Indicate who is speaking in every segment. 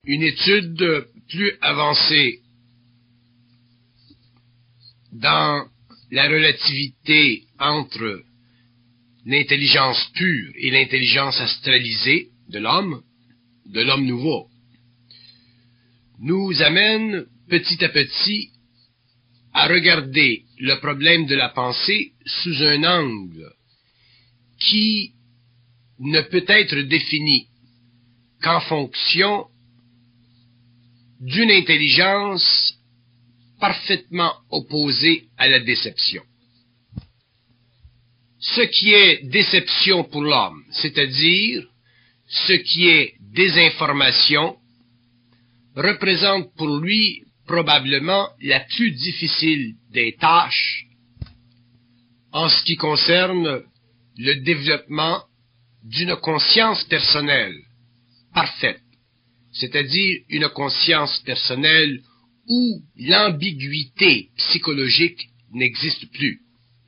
Speaker 1: une étude plus avancée dans la relativité entre l'intelligence pure et l'intelligence astralisée de l'homme nouveau, nous amène petit à petit à regarder le problème de la pensée sous un angle qui ne peut être défini qu'en fonction d'une intelligence parfaitement opposée à la déception. Ce qui est déception pour l'homme, c'est-à-dire ce qui est désinformation, représente pour lui probablement la plus difficile des tâches en ce qui concerne le développement d'une conscience personnelle parfaite, c'est-à-dire une conscience personnelle où l'ambiguïté psychologique n'existe plus.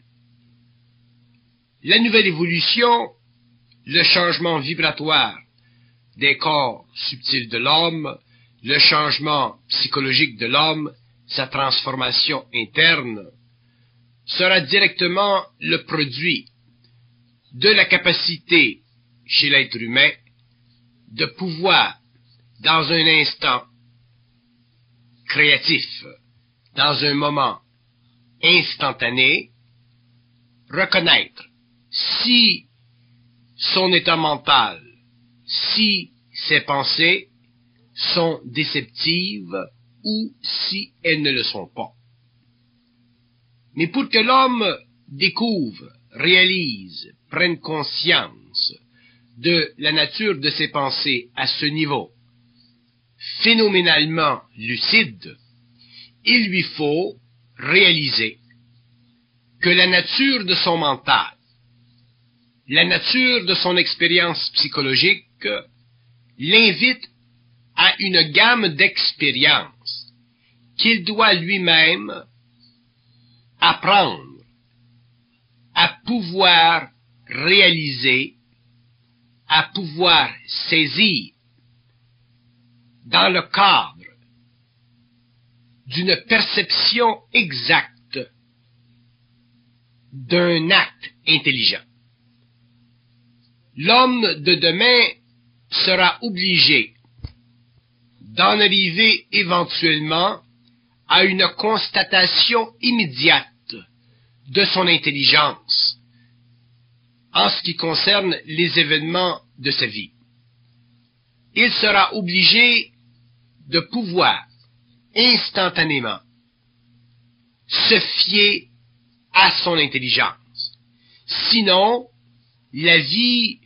Speaker 1: La nouvelle évolution, le changement vibratoire des corps subtils de l'homme, le changement psychologique de l'homme, sa transformation interne, sera directement le produit de la capacité chez l'être humain de pouvoir, dans un instant créatif, dans un moment instantané, reconnaître si son état mental, si ses pensées sont déceptives ou si elles ne le sont pas. Mais pour que l'homme découvre, réalise, prenne conscience de la nature de ses pensées à ce niveau phénoménalement lucide, il lui faut réaliser que la nature de son mental, la nature de son expérience psychologique l'invite à une gamme d'expériences qu'il doit lui-même apprendre à pouvoir réaliser, à pouvoir saisir dans le cadre d'une perception exacte d'un acte intelligent. L'homme de demain sera obligé d'en arriver éventuellement à une constatation immédiate de son intelligence en ce qui concerne les événements de sa vie. Il sera obligé de pouvoir instantanément se fier à son intelligence. Sinon, la vie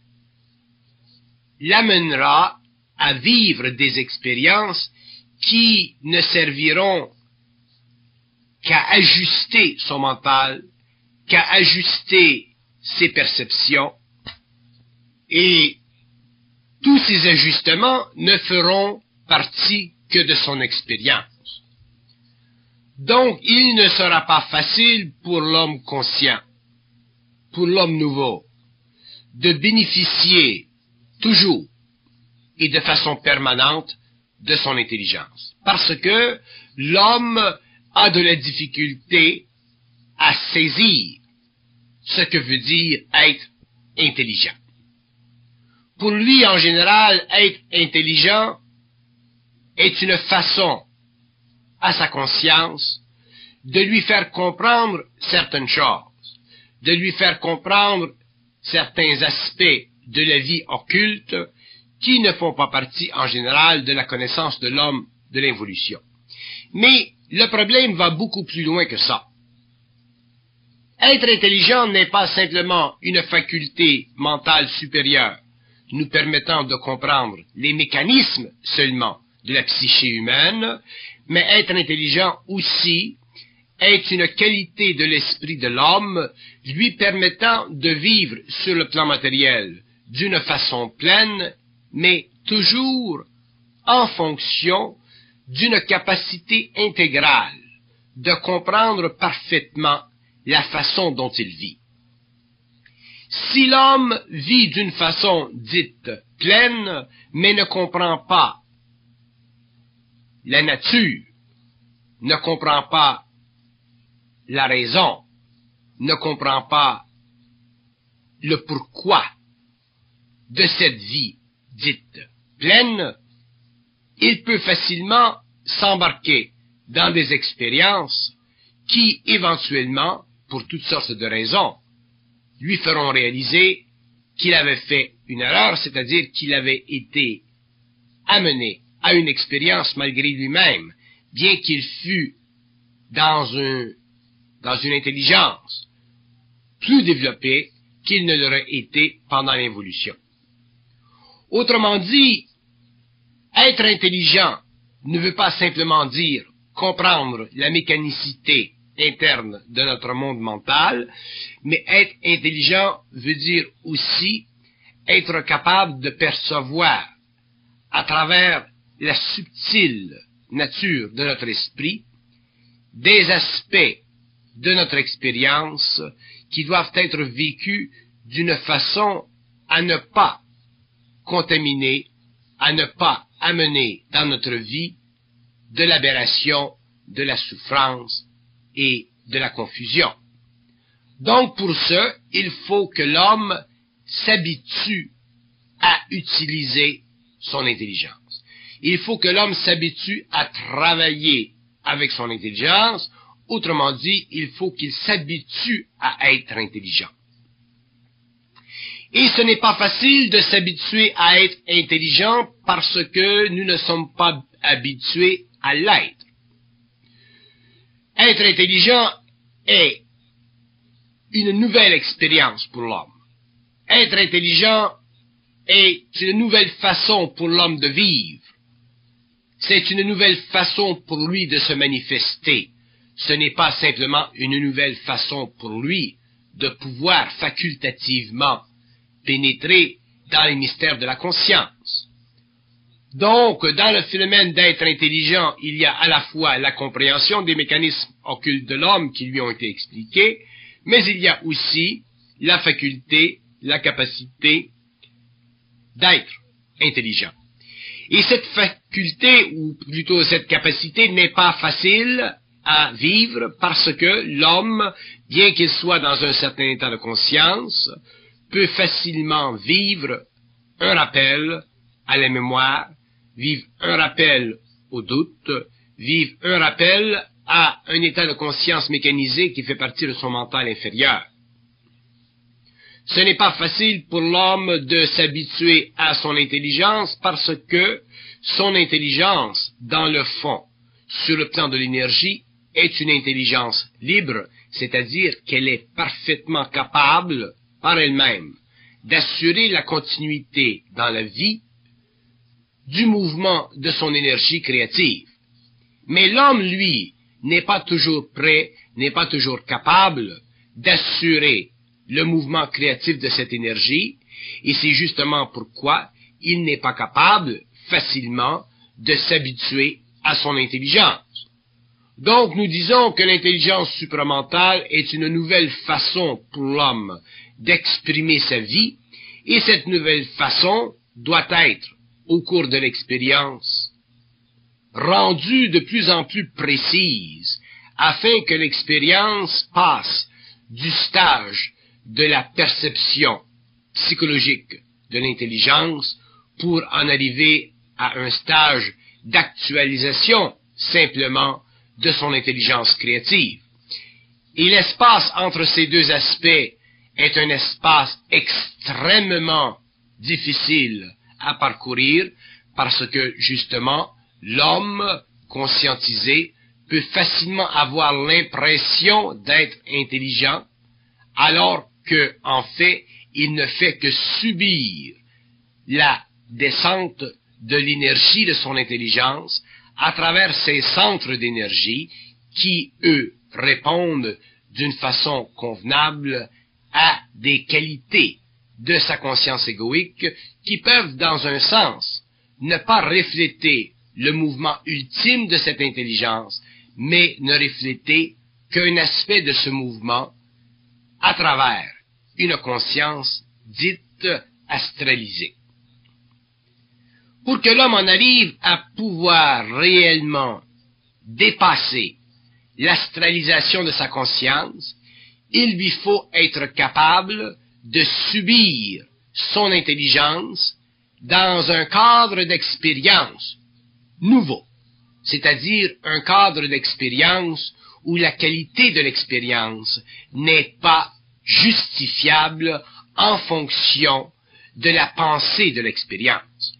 Speaker 1: l'amènera à vivre des expériences qui ne serviront qu'à ajuster son mental, qu'à ajuster ses perceptions, et tous ces ajustements ne feront partie que de son expérience. Donc, il ne sera pas facile pour l'homme conscient, pour l'homme nouveau, de bénéficier toujours et de façon permanente de son intelligence. Parce que l'homme a de la difficulté à saisir ce que veut dire être intelligent. Pour lui, en général, être intelligent est une façon à sa conscience de lui faire comprendre certaines choses, de lui faire comprendre certains aspects de la vie occulte qui ne font pas partie en général de la connaissance de l'homme de l'évolution. Mais le problème va beaucoup plus loin que ça. Être intelligent n'est pas simplement une faculté mentale supérieure nous permettant de comprendre les mécanismes seulement de la psyché humaine, mais être intelligent aussi est une qualité de l'esprit de l'homme lui permettant de vivre sur le plan matériel d'une façon pleine, mais toujours en fonction d'une capacité intégrale de comprendre parfaitement la façon dont il vit. Si l'homme vit d'une façon dite pleine, mais ne comprend pas la nature, ne comprend pas la raison, ne comprend pas le pourquoi de cette vie dite pleine, il peut facilement s'embarquer dans des expériences qui, éventuellement, pour toutes sortes de raisons, lui feront réaliser qu'il avait fait une erreur, c'est-à-dire qu'il avait été amené à une expérience malgré lui-même, bien qu'il fût dans une intelligence plus développée qu'il ne l'aurait été pendant l'évolution. Autrement dit, être intelligent ne veut pas simplement dire comprendre la mécanicité interne de notre monde mental, mais être intelligent veut dire aussi être capable de percevoir à travers la subtile nature de notre esprit des aspects de notre expérience qui doivent être vécus d'une façon à ne pas contaminer, à ne pas amener dans notre vie de l'aberration, de la souffrance et de la confusion. Donc pour ce, il faut que l'homme s'habitue à utiliser son intelligence. Il faut que l'homme s'habitue à travailler avec son intelligence. Autrement dit, il faut qu'il s'habitue à être intelligent. Et ce n'est pas facile de s'habituer à être intelligent parce que nous ne sommes pas habitués à l'être. Être intelligent est une nouvelle expérience pour l'homme. Être intelligent est une nouvelle façon pour l'homme de vivre. C'est une nouvelle façon pour lui de se manifester. Ce n'est pas simplement une nouvelle façon pour lui de pouvoir facultativement pénétrer dans les mystères de la conscience. Donc, dans le phénomène d'être intelligent, il y a à la fois la compréhension des mécanismes occultes de l'homme qui lui ont été expliqués, mais il y a aussi la faculté, la capacité d'être intelligent. Et cette faculté, ou plutôt cette capacité, n'est pas facile à vivre parce que l'homme, bien qu'il soit dans un certain état de conscience, peut facilement vivre un rappel à la mémoire, vivre un rappel au doute, vivre un rappel à un état de conscience mécanisé qui fait partie de son mental inférieur. Ce n'est pas facile pour l'homme de s'habituer à son intelligence parce que son intelligence, dans le fond, sur le plan de l'énergie, est une intelligence libre, c'est-à-dire qu'elle est parfaitement capable, par elle-même, d'assurer la continuité dans la vie du mouvement de son énergie créative. Mais l'homme, lui, n'est pas toujours prêt, n'est pas toujours capable d'assurer le mouvement créatif de cette énergie, et c'est justement pourquoi il n'est pas capable facilement de s'habituer à son intelligence. Donc nous disons que l'intelligence supramentale est une nouvelle façon pour l'homme d'exprimer sa vie, et cette nouvelle façon doit être, au cours de l'expérience, rendue de plus en plus précise, afin que l'expérience passe du stage de la perception psychologique de l'intelligence pour en arriver à un stage d'actualisation simplement de son intelligence créative. Et l'espace entre ces deux aspects est un espace extrêmement difficile à parcourir parce que, justement, l'homme conscientisé peut facilement avoir l'impression d'être intelligent alors que, en fait, il ne fait que subir la descente de l'énergie de son intelligence à travers ces centres d'énergie qui, eux, répondent d'une façon convenable à des qualités de sa conscience égoïque qui peuvent, dans un sens, ne pas refléter le mouvement ultime de cette intelligence, mais ne refléter qu'un aspect de ce mouvement à travers une conscience dite astralisée. Pour que l'homme en arrive à pouvoir réellement dépasser l'astralisation de sa conscience, il lui faut être capable de subir son intelligence dans un cadre d'expérience nouveau, c'est-à-dire un cadre d'expérience où la qualité de l'expérience n'est pas justifiable en fonction de la pensée de l'expérience.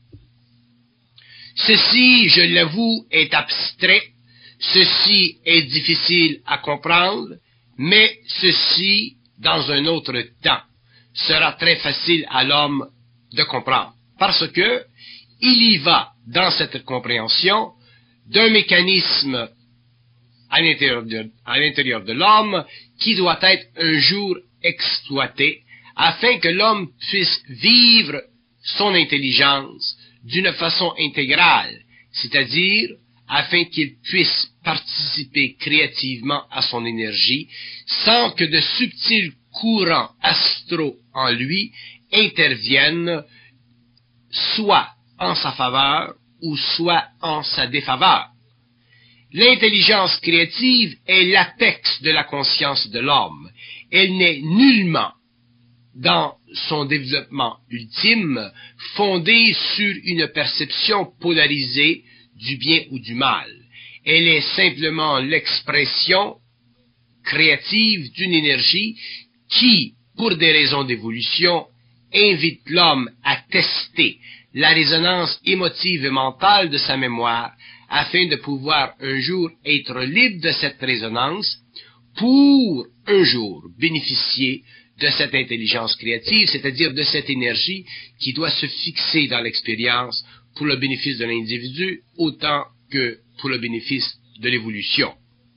Speaker 1: Ceci, je l'avoue, est abstrait, ceci est difficile à comprendre, mais ceci, dans un autre temps, sera très facile à l'homme de comprendre. Parce que il y va, dans cette compréhension, d'un mécanisme à l'intérieur de l'homme qui doit être un jour exploité afin que l'homme puisse vivre son intelligence d'une façon intégrale, c'est-à-dire afin qu'il puisse participer créativement à son énergie sans que de subtils courants astraux en lui interviennent soit en sa faveur ou soit en sa défaveur. L'intelligence créative est l'apex de la conscience de l'homme. Elle n'est nullement, dans son développement ultime, fondée sur une perception polarisée du bien ou du mal. Elle est simplement l'expression créative d'une énergie qui, pour des raisons d'évolution, invite l'homme à tester la résonance émotive et mentale de sa mémoire afin de pouvoir un jour être libre de cette résonance pour un jour bénéficier de cette intelligence créative, c'est-à-dire de cette énergie qui doit se fixer dans l'expérience pour le bénéfice de l'individu autant que pour le bénéfice de l'évolution.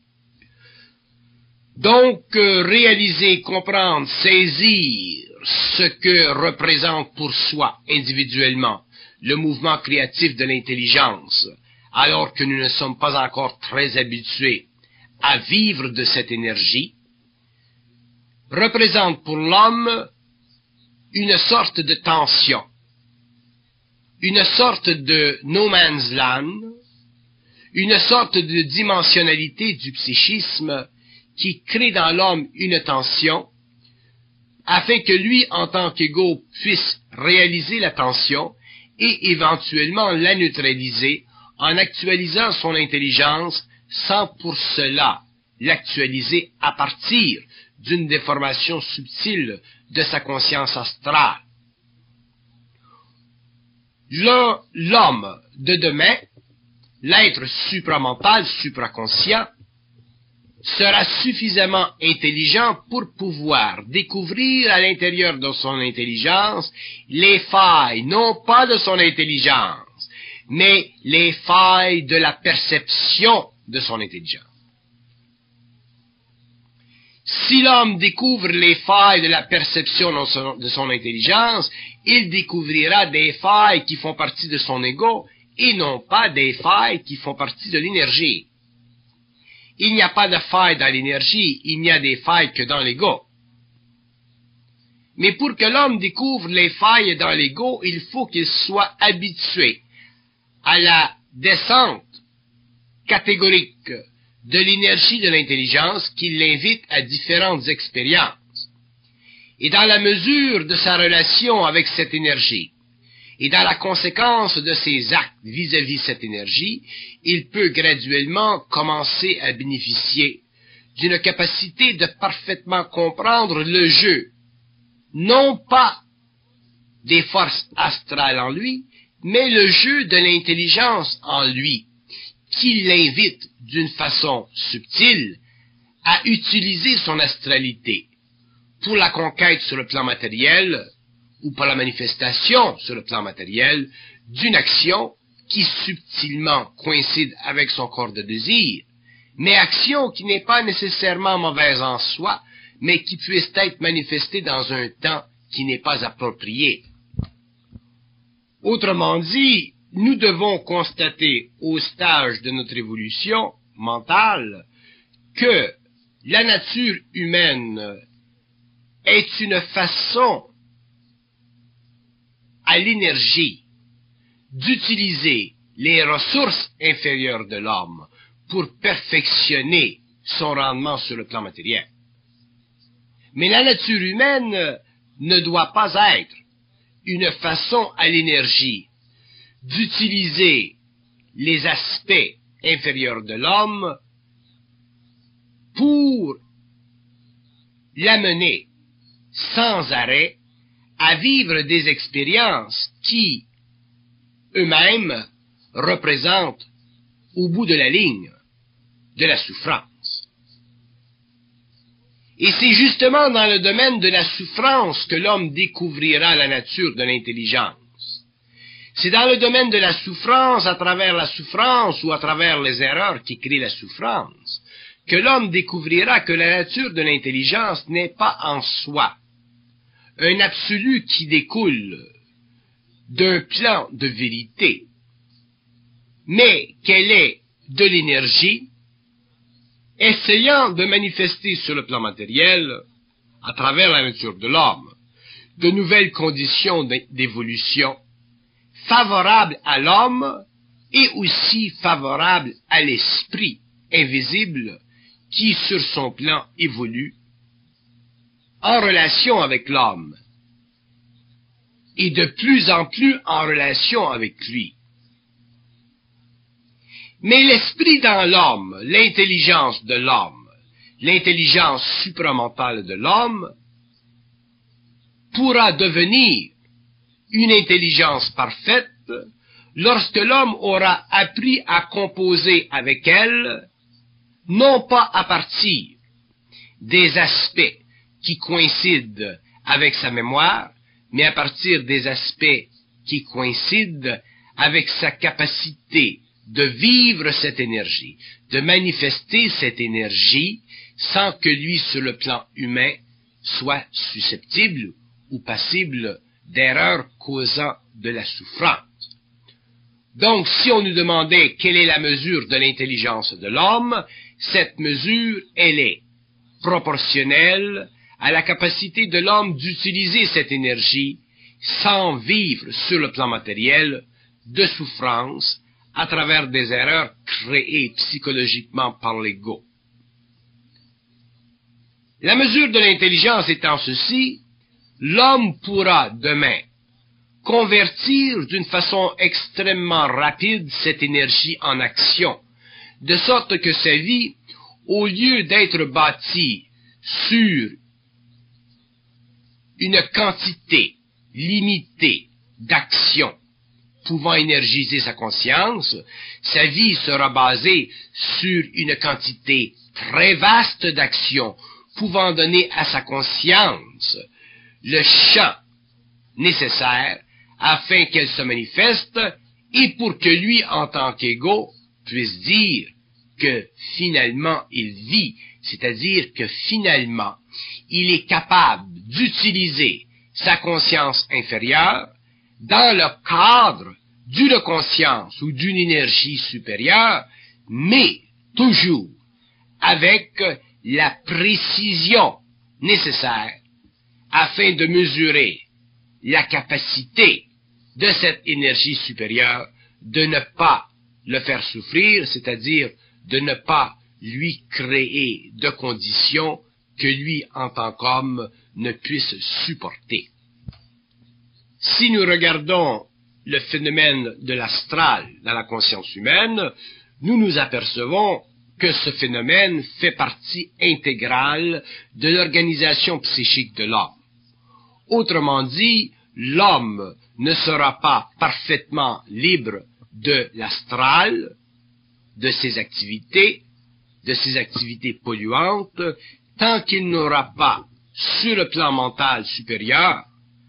Speaker 1: Donc, réaliser, comprendre, saisir ce que représente pour soi individuellement le mouvement créatif de l'intelligence, alors que nous ne sommes pas encore très habitués à vivre de cette énergie, représente pour l'homme une sorte de tension, une sorte de no man's land, une sorte de dimensionnalité du psychisme qui crée dans l'homme une tension, afin que lui, en tant qu'ego, puisse réaliser la tension et éventuellement la neutraliser en actualisant son intelligence sans pour cela l'actualiser à partir d'une déformation subtile de sa conscience astrale. L'homme de demain, l'être supramental, supraconscient, sera suffisamment intelligent pour pouvoir découvrir à l'intérieur de son intelligence les failles, non pas de son intelligence, mais les failles de la perception de son intelligence. Si l'homme découvre les failles de la perception de son intelligence, il découvrira des failles qui font partie de son ego et non pas des failles qui font partie de l'énergie. Il n'y a pas de failles dans l'énergie, il n'y a des failles que dans l'ego. Mais pour que l'homme découvre les failles dans l'ego, il faut qu'il soit habitué à la descente catégorique de l'énergie de l'intelligence qui l'invite à différentes expériences. Et dans la mesure de sa relation avec cette énergie, et dans la conséquence de ses actes vis-à-vis cette énergie, il peut graduellement commencer à bénéficier d'une capacité de parfaitement comprendre le jeu, non pas des forces astrales en lui, mais le jeu de l'intelligence en lui, qui l'invite d'une façon subtile à utiliser son astralité pour la conquête sur le plan matériel ou pour la manifestation sur le plan matériel d'une action qui subtilement coïncide avec son corps de désir, mais action qui n'est pas nécessairement mauvaise en soi, mais qui puisse être manifestée dans un temps qui n'est pas approprié. Autrement dit, nous devons constater au stage de notre évolution mentale que la nature humaine est une façon à l'énergie d'utiliser les ressources inférieures de l'homme pour perfectionner son rendement sur le plan matériel. Mais la nature humaine ne doit pas être une façon à l'énergie d'utiliser les aspects inférieurs de l'homme pour l'amener sans arrêt à vivre des expériences qui, eux-mêmes, représentent, au bout de la ligne, de la souffrance. Et c'est justement dans le domaine de la souffrance que l'homme découvrira la nature de l'intelligence. C'est dans le domaine de la souffrance, à travers la souffrance ou à travers les erreurs qui créent la souffrance, que l'homme découvrira que la nature de l'intelligence n'est pas en soi un absolu qui découle d'un plan de vérité, mais qu'elle est de l'énergie essayant de manifester sur le plan matériel, à travers la nature de l'homme, de nouvelles conditions d'évolution favorables à l'homme et aussi favorables à l'esprit invisible qui, sur son plan, évolue en relation avec l'homme et de plus en plus en relation avec lui. Mais l'esprit dans l'homme, l'intelligence de l'homme, l'intelligence supramentale de l'homme, pourra devenir une intelligence parfaite lorsque l'homme aura appris à composer avec elle, non pas à partir des aspects qui coïncident avec sa mémoire, mais à partir des aspects qui coïncident avec sa capacité de vivre cette énergie, de manifester cette énergie sans que lui, sur le plan humain, soit susceptible ou passible d'erreurs causant de la souffrance. Donc, si on nous demandait quelle est la mesure de l'intelligence de l'homme, cette mesure, elle est proportionnelle à la capacité de l'homme d'utiliser cette énergie sans vivre sur le plan matériel de souffrance à travers des erreurs créées psychologiquement par l'ego. La mesure de l'intelligence étant ceci, l'homme pourra demain convertir d'une façon extrêmement rapide cette énergie en action, de sorte que sa vie, au lieu d'être bâtie sur une quantité limitée d'actions pouvant énergiser sa conscience, sa vie sera basée sur une quantité très vaste d'actions pouvant donner à sa conscience le champ nécessaire afin qu'elle se manifeste et pour que lui, en tant qu'ego, puisse dire que finalement il vit, c'est-à-dire que finalement il est capable d'utiliser sa conscience inférieure dans le cadre d'une conscience ou d'une énergie supérieure, mais toujours avec la précision nécessaire afin de mesurer la capacité de cette énergie supérieure de ne pas le faire souffrir, c'est-à-dire de ne pas lui créer de conditions que lui, en tant qu'homme, ne puisse supporter. Si nous regardons le phénomène de l'astral dans la conscience humaine, nous nous apercevons que ce phénomène fait partie intégrale de l'organisation psychique de l'homme. Autrement dit, l'homme ne sera pas parfaitement libre de l'astral, de ses activités polluantes, tant qu'il n'aura pas, sur le plan mental supérieur,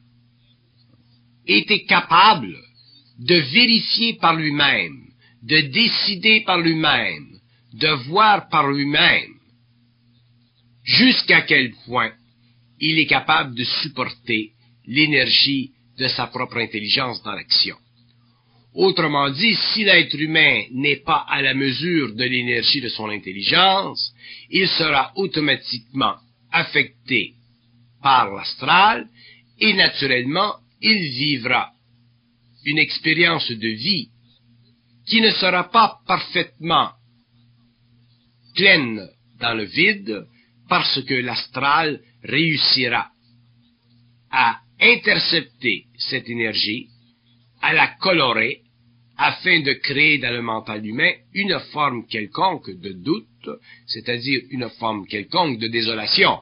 Speaker 1: été capable de vérifier par lui-même, de décider par lui-même, de voir par lui-même, jusqu'à quel point il est capable de supporter l'énergie de sa propre intelligence dans l'action. Autrement dit, si l'être humain n'est pas à la mesure de l'énergie de son intelligence, il sera automatiquement affecté par l'astral et naturellement, il vivra une expérience de vie qui ne sera pas parfaitement pleine dans le vide, parce que l'astral réussira à intercepter cette énergie, à la colorer, afin de créer dans le mental humain une forme quelconque de doute, c'est-à-dire une forme quelconque de désolation.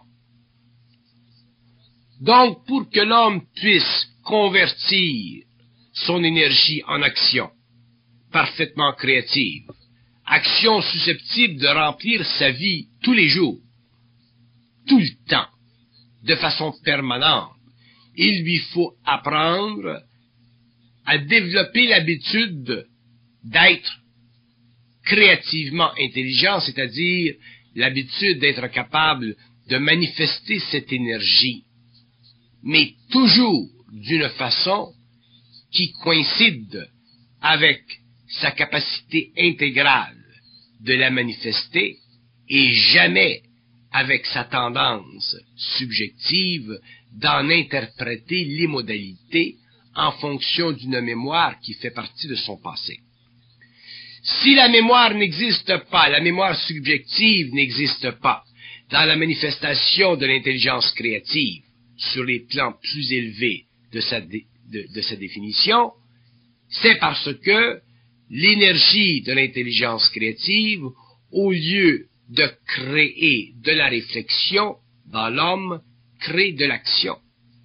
Speaker 1: Donc, pour que l'homme puisse convertir son énergie en action, parfaitement créative, action susceptible de remplir sa vie tous les jours, tout le temps, de façon permanente, il lui faut apprendre à développer l'habitude d'être créativement intelligent, c'est-à-dire l'habitude d'être capable de manifester cette énergie, mais toujours d'une façon qui coïncide avec sa capacité intégrale de la manifester et jamais avec sa tendance subjective d'en interpréter les modalités en fonction d'une mémoire qui fait partie de son passé. Si la mémoire n'existe pas, la mémoire subjective n'existe pas dans la manifestation de l'intelligence créative sur les plans plus élevés de sa définition, c'est parce que l'énergie de l'intelligence créative, au lieu de créer de la réflexion dans l'homme, crée de l'action.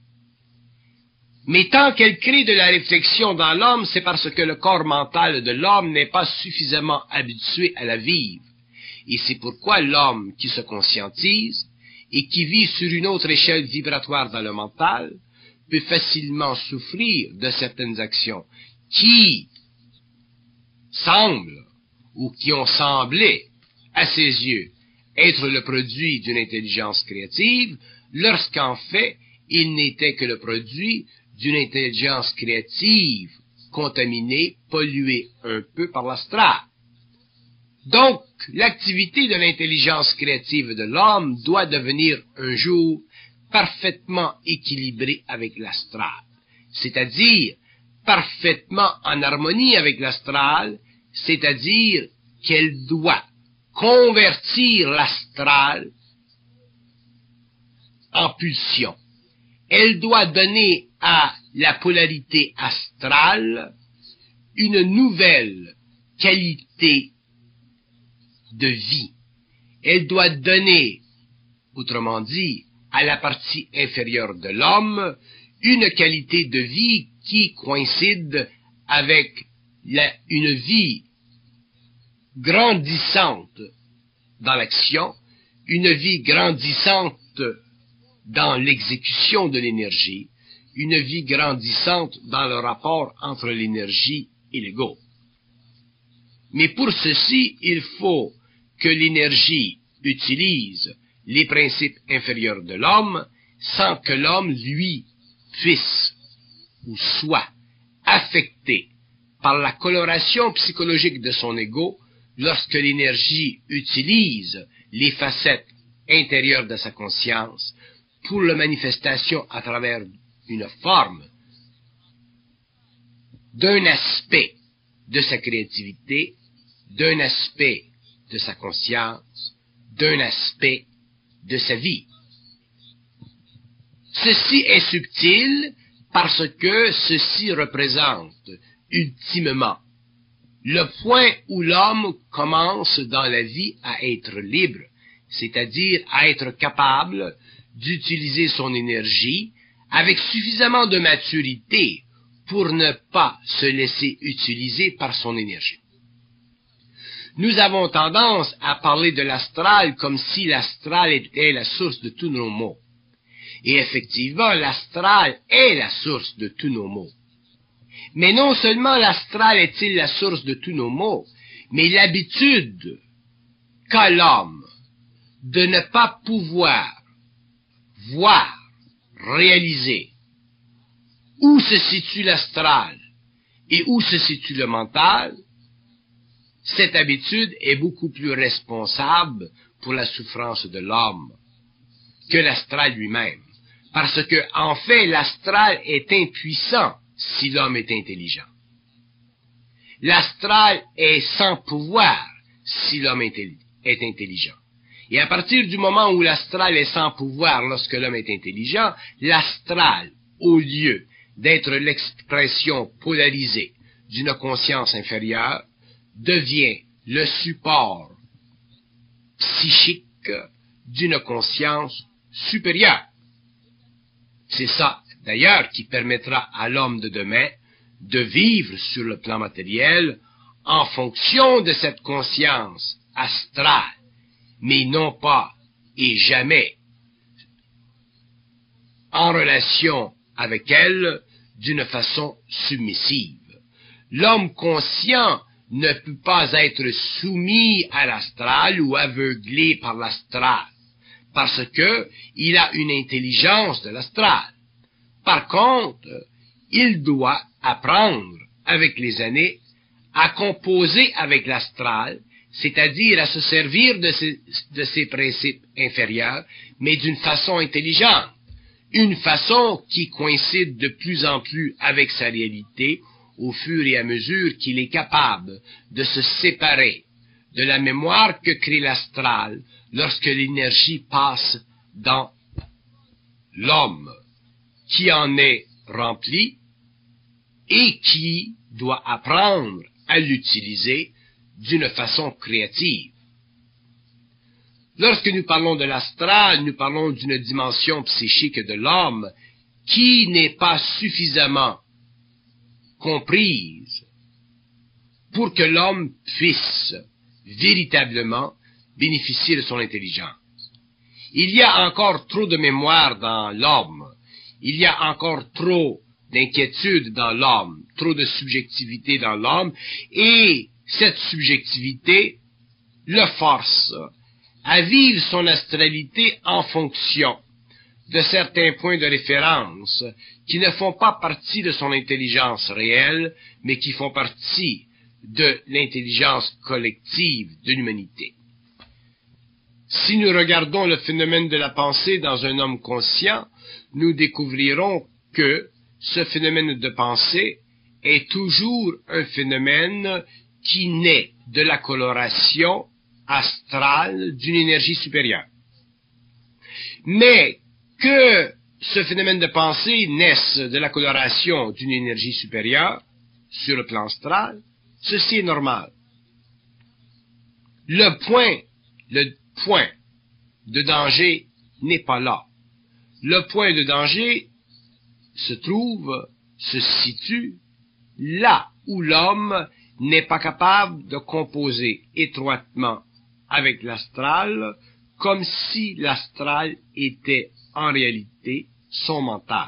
Speaker 1: Mais tant qu'elle crée de la réflexion dans l'homme, c'est parce que le corps mental de l'homme n'est pas suffisamment habitué à la vivre. Et c'est pourquoi l'homme qui se conscientise et qui vit sur une autre échelle vibratoire dans le mental peut facilement souffrir de certaines actions qui semblent ou qui ont semblé à ses yeux être le produit d'une intelligence créative, lorsqu'en fait, il n'était que le produit d'une intelligence créative contaminée, polluée un peu par l'astral. Donc, l'activité de l'intelligence créative de l'homme doit devenir un jour parfaitement équilibrée avec l'astral, c'est-à-dire parfaitement en harmonie avec l'astral, c'est-à-dire qu'elle doit convertir l'astral en pulsion. Elle doit donner à la polarité astrale une nouvelle qualité de vie. Elle doit donner, autrement dit, à la partie inférieure de l'homme, une qualité de vie qui coïncide avec une vie grandissante dans l'action, une vie grandissante dans l'exécution de l'énergie, une vie grandissante dans le rapport entre l'énergie et l'ego. Mais pour ceci, il faut que l'énergie utilise les principes inférieurs de l'homme sans que l'homme, lui, puisse ou soit affecté par la coloration psychologique de son ego lorsque l'énergie utilise les facettes intérieures de sa conscience pour la manifestation à travers une forme d'un aspect de sa créativité, d'un aspect de sa conscience, d'un aspect de sa vie. Ceci est subtil parce que ceci représente ultimement le point où l'homme commence dans la vie à être libre, c'est-à-dire à être capable d'utiliser son énergie avec suffisamment de maturité pour ne pas se laisser utiliser par son énergie. Nous avons tendance à parler de l'astral comme si l'astral était la source de tous nos maux. Et effectivement, l'astral est la source de tous nos maux. Mais non seulement l'astral est-il la source de tous nos maux, mais l'habitude qu'a l'homme de ne pas pouvoir voir, réaliser où se situe l'astral et où se situe le mental, cette habitude est beaucoup plus responsable pour la souffrance de l'homme que l'astral lui-même. Parce que, en fait, l'astral est impuissant si l'homme est intelligent. L'astral est sans pouvoir si l'homme est intelligent. Et à partir du moment où l'astral est sans pouvoir lorsque l'homme est intelligent, l'astral, au lieu d'être l'expression polarisée d'une conscience inférieure, devient le support psychique d'une conscience supérieure. C'est ça, d'ailleurs, qui permettra à l'homme de demain de vivre sur le plan matériel en fonction de cette conscience astrale, mais non pas et jamais en relation avec elle d'une façon submissive. L'homme conscient ne peut pas être soumis à l'astral ou aveuglé par l'astral, parce que il a une intelligence de l'astral. Par contre, il doit apprendre avec les années à composer avec l'astral, c'est-à-dire à se servir de ses principes inférieurs, mais d'une façon intelligente, une façon qui coïncide de plus en plus avec sa réalité au fur et à mesure qu'il est capable de se séparer de la mémoire que crée l'astral lorsque l'énergie passe dans l'homme qui en est rempli et qui doit apprendre à l'utiliser d'une façon créative. Lorsque nous parlons de l'astral, nous parlons d'une dimension psychique de l'homme qui n'est pas suffisamment comprise pour que l'homme puisse véritablement bénéficier de son intelligence. Il y a encore trop de mémoire dans l'homme, il y a encore trop d'inquiétude dans l'homme, trop de subjectivité dans l'homme, et cette subjectivité le force à vivre son astralité en fonction de certains points de référence qui ne font pas partie de son intelligence réelle, mais qui font partie de l'intelligence collective de l'humanité. Si nous regardons le phénomène de la pensée dans un homme conscient, nous découvrirons que ce phénomène de pensée est toujours un phénomène qui naît de la coloration astrale d'une énergie supérieure. Mais que ce phénomène de pensée naisse de la coloration d'une énergie supérieure sur le plan astral, ceci est normal. Le point de danger n'est pas là. Le point de danger se situe là où l'homme n'est pas capable de composer étroitement avec l'astral, comme si l'astral était en réalité son mental.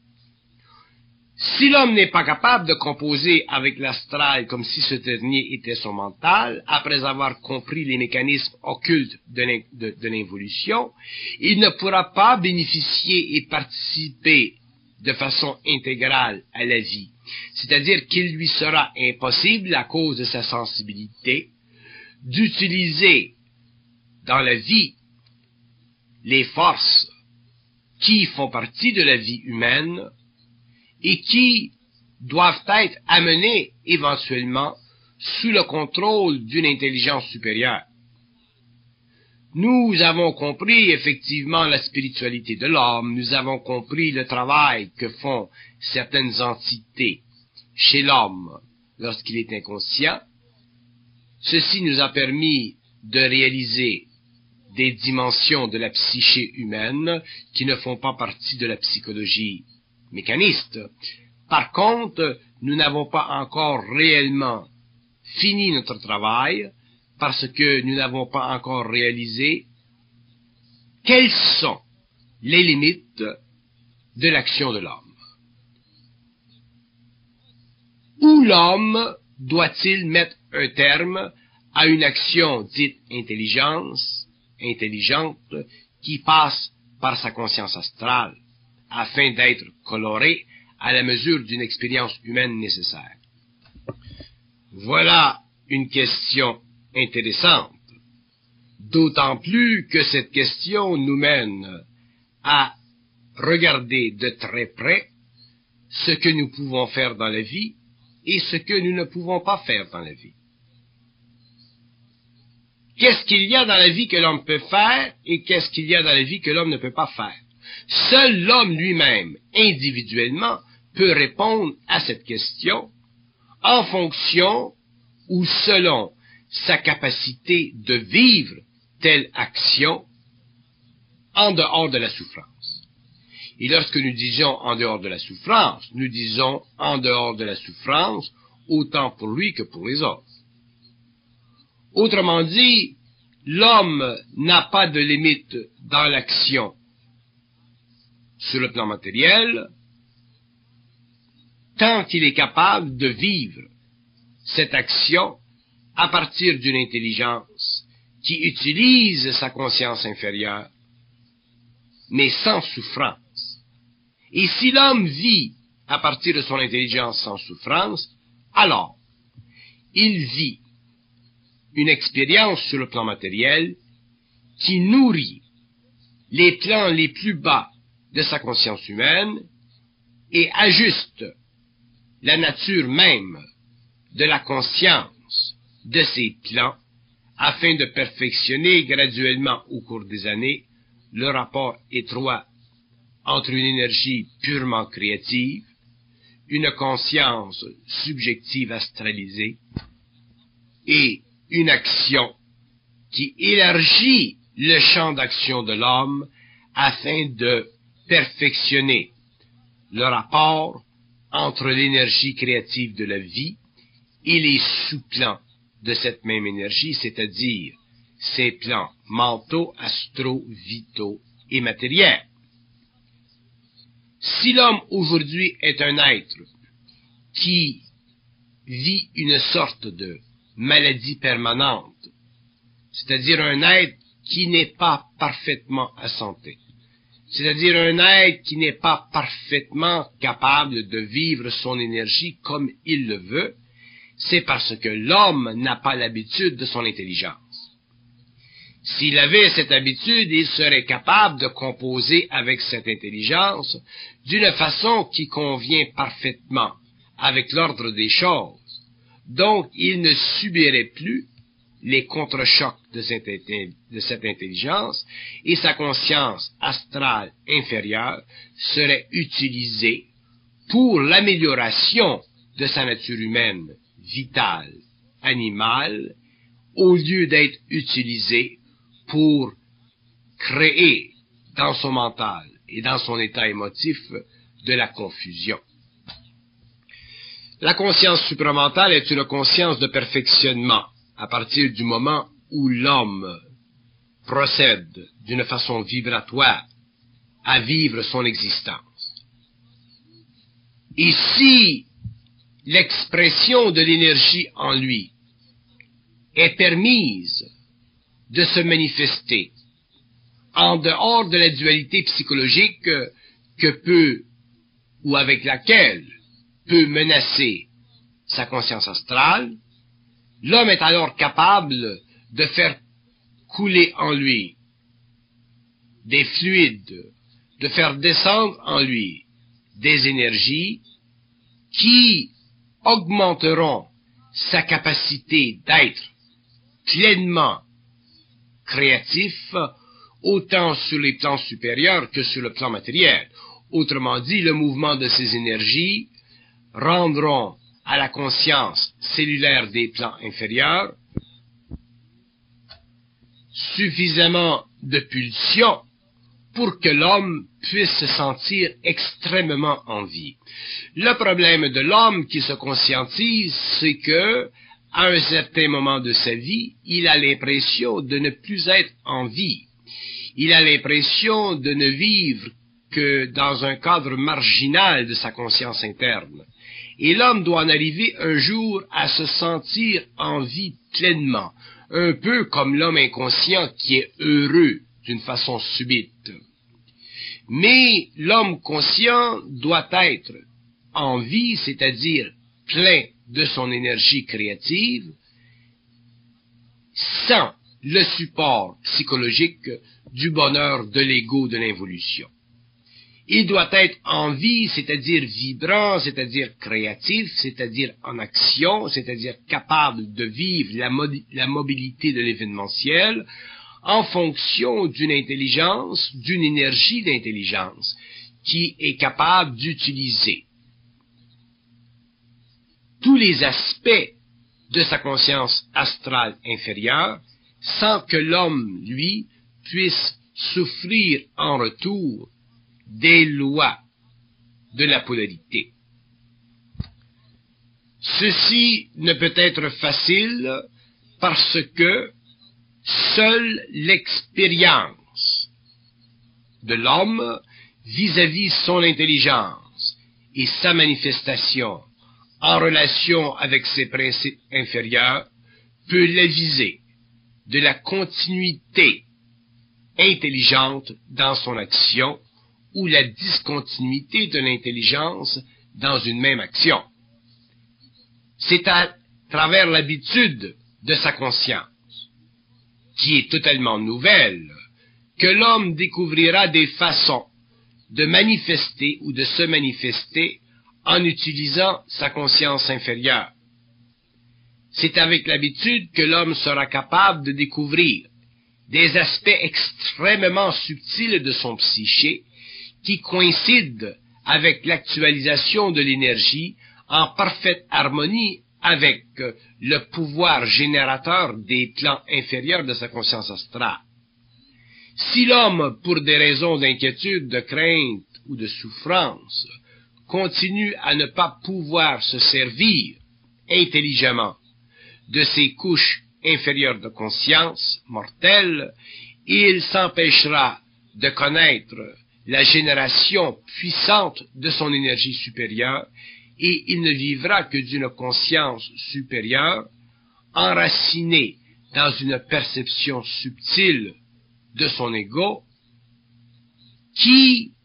Speaker 1: Si l'homme n'est pas capable de composer avec l'astral comme si ce dernier était son mental, après avoir compris les mécanismes occultes de l'involution, il ne pourra pas bénéficier et participer de façon intégrale à la vie. C'est-à-dire qu'il lui sera impossible, à cause de sa sensibilité, d'utiliser dans la vie les forces qui font partie de la vie humaine et qui doivent être amenées éventuellement sous le contrôle d'une intelligence supérieure. Nous avons compris effectivement la spiritualité de l'homme, nous avons compris le travail que font certaines entités chez l'homme lorsqu'il est inconscient. Ceci nous a permis de réaliser des dimensions de la psyché humaine qui ne font pas partie de la psychologie mécaniste. Par contre, nous n'avons pas encore réellement fini notre travail parce que nous n'avons pas encore réalisé quelles sont les limites de l'action de l'homme. Où l'homme doit-il mettre un terme à une action dite intelligente qui passe par sa conscience astrale afin d'être colorée à la mesure d'une expérience humaine nécessaire? Voilà une question intéressante, d'autant plus que cette question nous mène à regarder de très près ce que nous pouvons faire dans la vie et ce que nous ne pouvons pas faire dans la vie. Qu'est-ce qu'il y a dans la vie que l'homme peut faire et qu'est-ce qu'il y a dans la vie que l'homme ne peut pas faire? Seul l'homme lui-même, individuellement, peut répondre à cette question en fonction ou selon sa capacité de vivre telle action en dehors de la souffrance. Et lorsque nous disons en dehors de la souffrance, nous disons en dehors de la souffrance autant pour lui que pour les autres. Autrement dit, l'homme n'a pas de limite dans l'action sur le plan matériel tant qu'il est capable de vivre cette action à partir d'une intelligence qui utilise sa conscience inférieure, mais sans souffrance. Et si l'homme vit à partir de son intelligence sans souffrance, alors il vit une expérience sur le plan matériel qui nourrit les plans les plus bas de sa conscience humaine et ajuste la nature même de la conscience de ces plans afin de perfectionner graduellement au cours des années le rapport étroit entre une énergie purement créative, une conscience subjective astralisée et une action qui élargit le champ d'action de l'homme afin de perfectionner le rapport entre l'énergie créative de la vie et les sous-plans de cette même énergie, c'est-à-dire ses plans mentaux, astraux, vitaux et matériels. Si l'homme aujourd'hui est un être qui vit une sorte de maladie permanente, c'est-à-dire un être qui n'est pas parfaitement à santé, c'est-à-dire un être qui n'est pas parfaitement capable de vivre son énergie comme il le veut, c'est parce que l'homme n'a pas l'habitude de son intelligence. S'il avait cette habitude, il serait capable de composer avec cette intelligence d'une façon qui convient parfaitement avec l'ordre des choses. Donc, il ne subirait plus les contre-chocs de cette intelligence et sa conscience astrale inférieure serait utilisée pour l'amélioration de sa nature humaine, vitale, animale, au lieu d'être utilisée pour créer dans son mental et dans son état émotif de la confusion. La conscience supramentale est une conscience de perfectionnement à partir du moment où l'homme procède d'une façon vibratoire à vivre son existence. Et si l'expression de l'énergie en lui est permise de se manifester en dehors de la dualité psychologique que peut ou avec laquelle peut menacer sa conscience astrale, l'homme est alors capable de faire couler en lui des fluides, de faire descendre en lui des énergies qui augmenteront sa capacité d'être pleinement créatif, autant sur les plans supérieurs que sur le plan matériel. Autrement dit, le mouvement de ces énergies rendront à la conscience cellulaire des plans inférieurs suffisamment de pulsions pour que l'homme puisse se sentir extrêmement en vie. Le problème de l'homme qui se conscientise, c'est que, à un certain moment de sa vie, il a l'impression de ne plus être en vie. Il a l'impression de ne vivre que dans un cadre marginal de sa conscience interne. Et l'homme doit en arriver un jour à se sentir en vie pleinement, un peu comme l'homme inconscient qui est heureux d'une façon subite. Mais l'homme conscient doit être en vie, c'est-à-dire plein de son énergie créative, sans le support psychologique du bonheur de l'ego de l'involution. Il doit être en vie, c'est-à-dire vibrant, c'est-à-dire créatif, c'est-à-dire en action, c'est-à-dire capable de vivre la mobilité de l'événementiel en fonction d'une intelligence, d'une énergie d'intelligence qui est capable d'utiliser tous les aspects de sa conscience astrale inférieure sans que l'homme, lui, puisse souffrir en retour des lois de la polarité. Ceci ne peut être facile parce que seule l'expérience de l'homme vis-à-vis son intelligence et sa manifestation en relation avec ses principes inférieurs peut l'aviser de la continuité intelligente dans son action ou la discontinuité de l'intelligence dans une même action. C'est à travers l'habitude de sa conscience, qui est totalement nouvelle, que l'homme découvrira des façons de manifester ou de se manifester en utilisant sa conscience inférieure. C'est avec l'habitude que l'homme sera capable de découvrir des aspects extrêmement subtils de son psyché qui coïncident avec l'actualisation de l'énergie en parfaite harmonie avec le pouvoir générateur des plans inférieurs de sa conscience astrale. Si l'homme, pour des raisons d'inquiétude, de crainte ou de souffrance, continue à ne pas pouvoir se servir intelligemment de ces couches inférieures de conscience mortelle, il s'empêchera de connaître la génération puissante de son énergie supérieure et il ne vivra que d'une conscience supérieure, enracinée dans une perception subtile de son ego, qui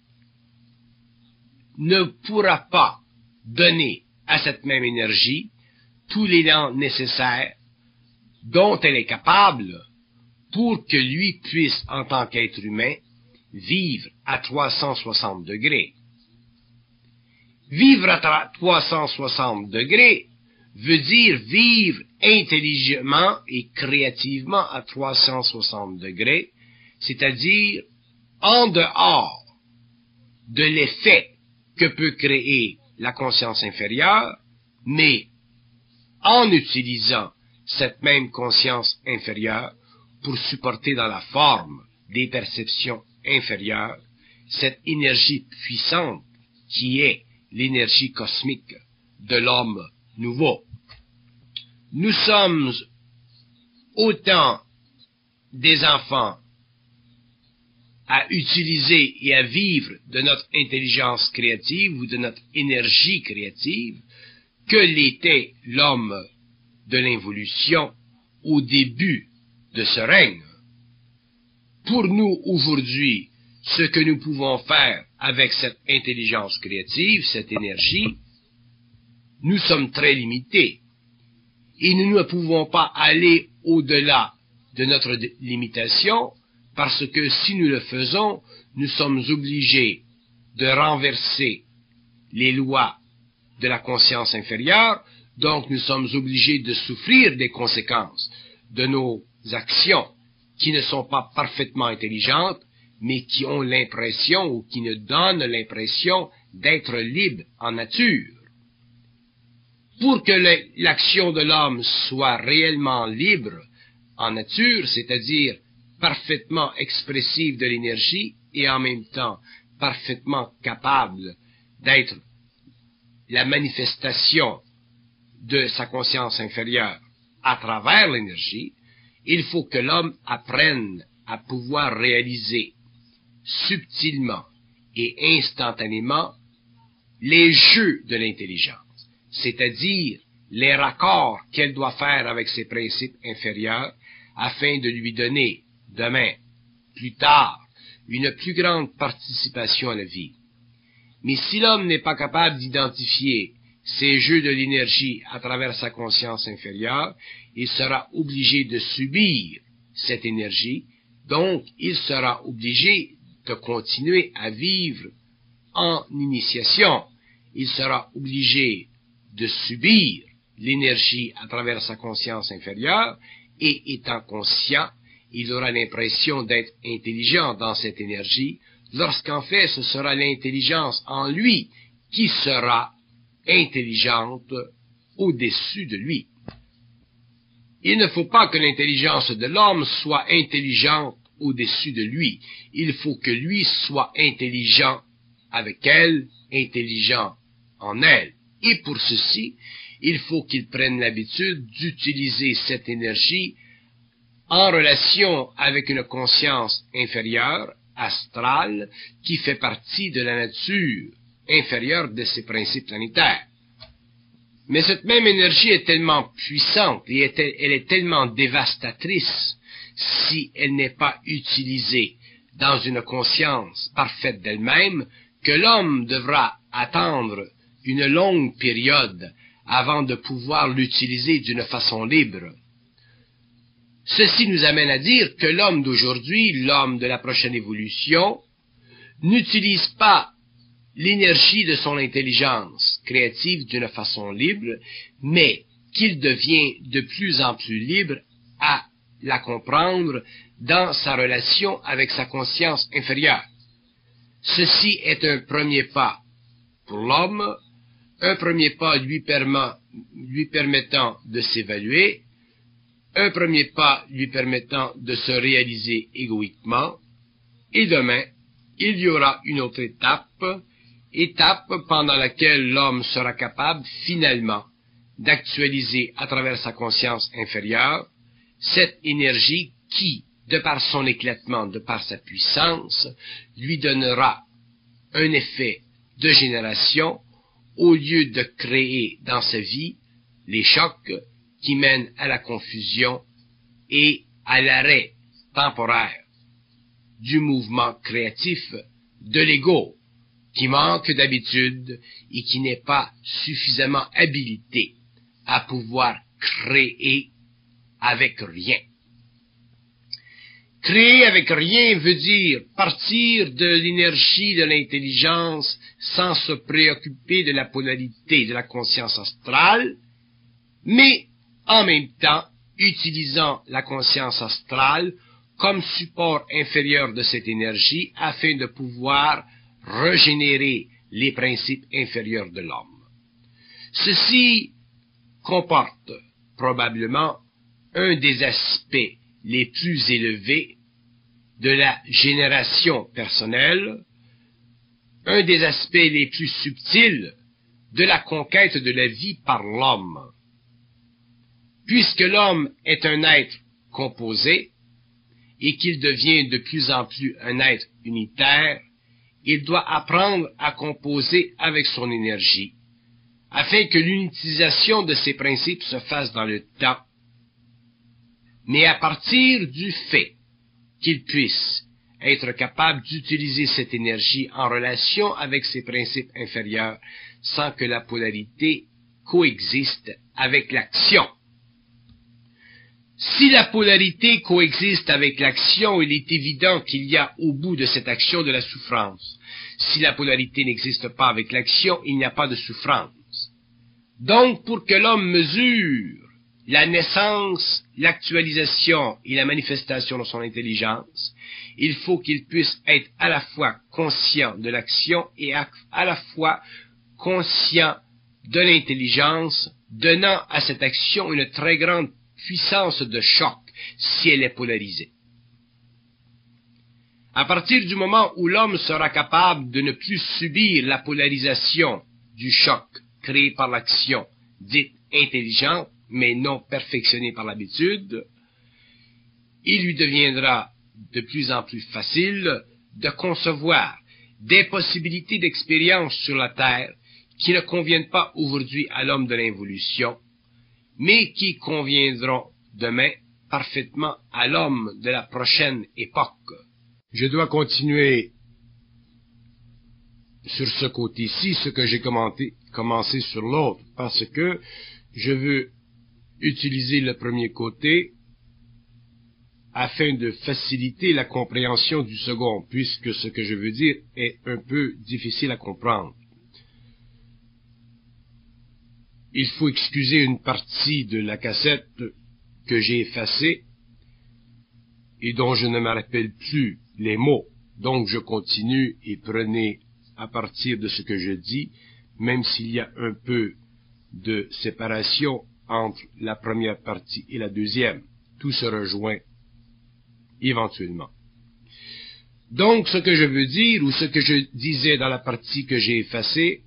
Speaker 1: ne pourra pas donner à cette même énergie tout l'élan nécessaire dont elle est capable pour que lui puisse, en tant qu'être humain, vivre à 360 degrés. Vivre à 360 degrés veut dire vivre intelligemment et créativement à 360 degrés, c'est-à-dire en dehors de l'effet que peut créer la conscience inférieure, mais en utilisant cette même conscience inférieure pour supporter dans la forme des perceptions inférieures cette énergie puissante qui est l'énergie cosmique de l'homme nouveau. Nous sommes autant des enfants à utiliser et à vivre de notre intelligence créative ou de notre énergie créative que l'était l'homme de l'involution au début de ce règne. Pour nous, aujourd'hui, ce que nous pouvons faire avec cette intelligence créative, cette énergie, nous sommes très limités. Et nous ne pouvons pas aller au-delà de notre limitation, parce que si nous le faisons, nous sommes obligés de renverser les lois de la conscience inférieure, donc nous sommes obligés de souffrir des conséquences de nos actions qui ne sont pas parfaitement intelligentes, mais qui ont l'impression ou qui nous donnent l'impression d'être libres en nature. Pour que l'action de l'homme soit réellement libre en nature, c'est-à-dire parfaitement expressive de l'énergie et en même temps parfaitement capable d'être la manifestation de sa conscience inférieure à travers l'énergie, il faut que l'homme apprenne à pouvoir réaliser subtilement et instantanément les jeux de l'intelligence, c'est-à-dire les raccords qu'elle doit faire avec ses principes inférieurs afin de lui donner, demain, plus tard, une plus grande participation à la vie. Mais si l'homme n'est pas capable d'identifier ces jeux de l'énergie à travers sa conscience inférieure, il sera obligé de subir cette énergie, donc il sera obligé de continuer à vivre en initiation, il sera obligé de subir l'énergie à travers sa conscience inférieure, et étant conscient, il aura l'impression d'être intelligent dans cette énergie, lorsqu'en fait ce sera l'intelligence en lui qui sera intelligente au-dessus de lui. Il ne faut pas que l'intelligence de l'homme soit intelligente au-dessus de lui. Il faut que lui soit intelligent avec elle, intelligent en elle. Et pour ceci, il faut qu'il prenne l'habitude d'utiliser cette énergie en relation avec une conscience inférieure, astrale, qui fait partie de la nature inférieure de ces principes planétaires. Mais cette même énergie est tellement puissante et elle est tellement dévastatrice si elle n'est pas utilisée dans une conscience parfaite d'elle-même que l'homme devra attendre une longue période avant de pouvoir l'utiliser d'une façon libre. Ceci nous amène à dire que l'homme d'aujourd'hui, l'homme de la prochaine évolution, n'utilise pas l'énergie de son intelligence créative d'une façon libre, mais qu'il devient de plus en plus libre à la comprendre dans sa relation avec sa conscience inférieure. Ceci est un premier pas pour l'homme, un premier pas lui permettant de s'évaluer, un premier pas lui permettant de se réaliser égoïquement, et demain, il y aura une autre étape pendant laquelle l'homme sera capable finalement d'actualiser à travers sa conscience inférieure cette énergie qui, de par son éclatement, de par sa puissance, lui donnera un effet de génération au lieu de créer dans sa vie les chocs qui mènent à la confusion et à l'arrêt temporaire du mouvement créatif de l'ego, qui manque d'habitude et qui n'est pas suffisamment habilité à pouvoir créer avec rien. Créer avec rien veut dire partir de l'énergie de l'intelligence sans se préoccuper de la polarité de la conscience astrale, mais en même temps utilisant la conscience astrale comme support inférieur de cette énergie afin de pouvoir régénérer les principes inférieurs de l'homme. Ceci comporte probablement un des aspects les plus élevés de la génération personnelle, un des aspects les plus subtils de la conquête de la vie par l'homme. Puisque l'homme est un être composé et qu'il devient de plus en plus un être unitaire, il doit apprendre à composer avec son énergie, afin que l'unitisation de ses principes se fasse dans le temps, mais à partir du fait qu'il puisse être capable d'utiliser cette énergie en relation avec ses principes inférieurs sans que la polarité coexiste avec l'action. Si la polarité coexiste avec l'action, il est évident qu'il y a au bout de cette action de la souffrance. Si la polarité n'existe pas avec l'action, il n'y a pas de souffrance. Donc, pour que l'homme mesure la naissance, l'actualisation et la manifestation de son intelligence, il faut qu'il puisse être à la fois conscient de l'action et à la fois conscient de l'intelligence, donnant à cette action une très grande puissance de choc si elle est polarisée. À partir du moment où l'homme sera capable de ne plus subir la polarisation du choc créé par l'action dite intelligente, mais non perfectionnée par l'habitude, il lui deviendra de plus en plus facile de concevoir des possibilités d'expérience sur la Terre qui ne conviennent pas aujourd'hui à l'homme de l'involution, mais qui conviendront demain parfaitement à l'homme de la prochaine époque. Je dois continuer sur ce côté-ci ce que j'ai commencé sur l'autre, parce que je veux utiliser le premier côté afin de faciliter la compréhension du second, puisque ce que je veux dire est un peu difficile à comprendre. Il faut excuser une partie de la cassette que j'ai effacée et dont je ne me rappelle plus les mots. Donc je continue et prenez à partir de ce que je dis, même s'il y a un peu de séparation entre la première partie et la deuxième. Tout se rejoint éventuellement. Donc ce que je veux dire, ou ce que je disais dans la partie que j'ai effacée,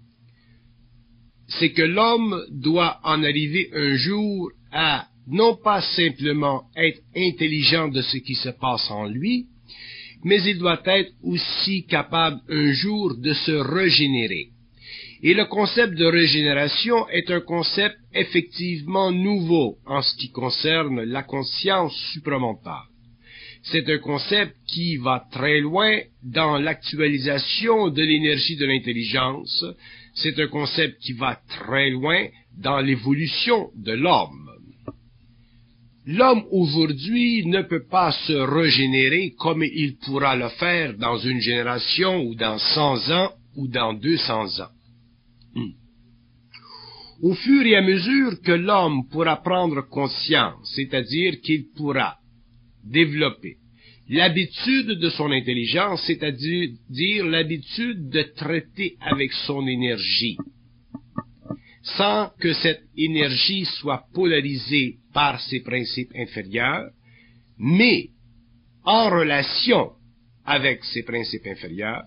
Speaker 1: c'est que l'homme doit en arriver un jour à non pas simplement être intelligent de ce qui se passe en lui, mais il doit être aussi capable un jour de se régénérer. Et le concept de régénération est un concept effectivement nouveau en ce qui concerne la conscience supramentale. C'est un concept qui va très loin dans l'actualisation de l'énergie de l'intelligence. C'est un concept qui va très loin dans l'évolution de l'homme. L'homme aujourd'hui ne peut pas se régénérer comme il pourra le faire dans une génération ou dans 100 ans ou dans 200 ans. Au fur et à mesure que l'homme pourra prendre conscience, c'est-à-dire qu'il pourra développer l'habitude de son intelligence, c'est-à-dire l'habitude de traiter avec son énergie, sans que cette énergie soit polarisée par ses principes inférieurs, mais en relation avec ses principes inférieurs,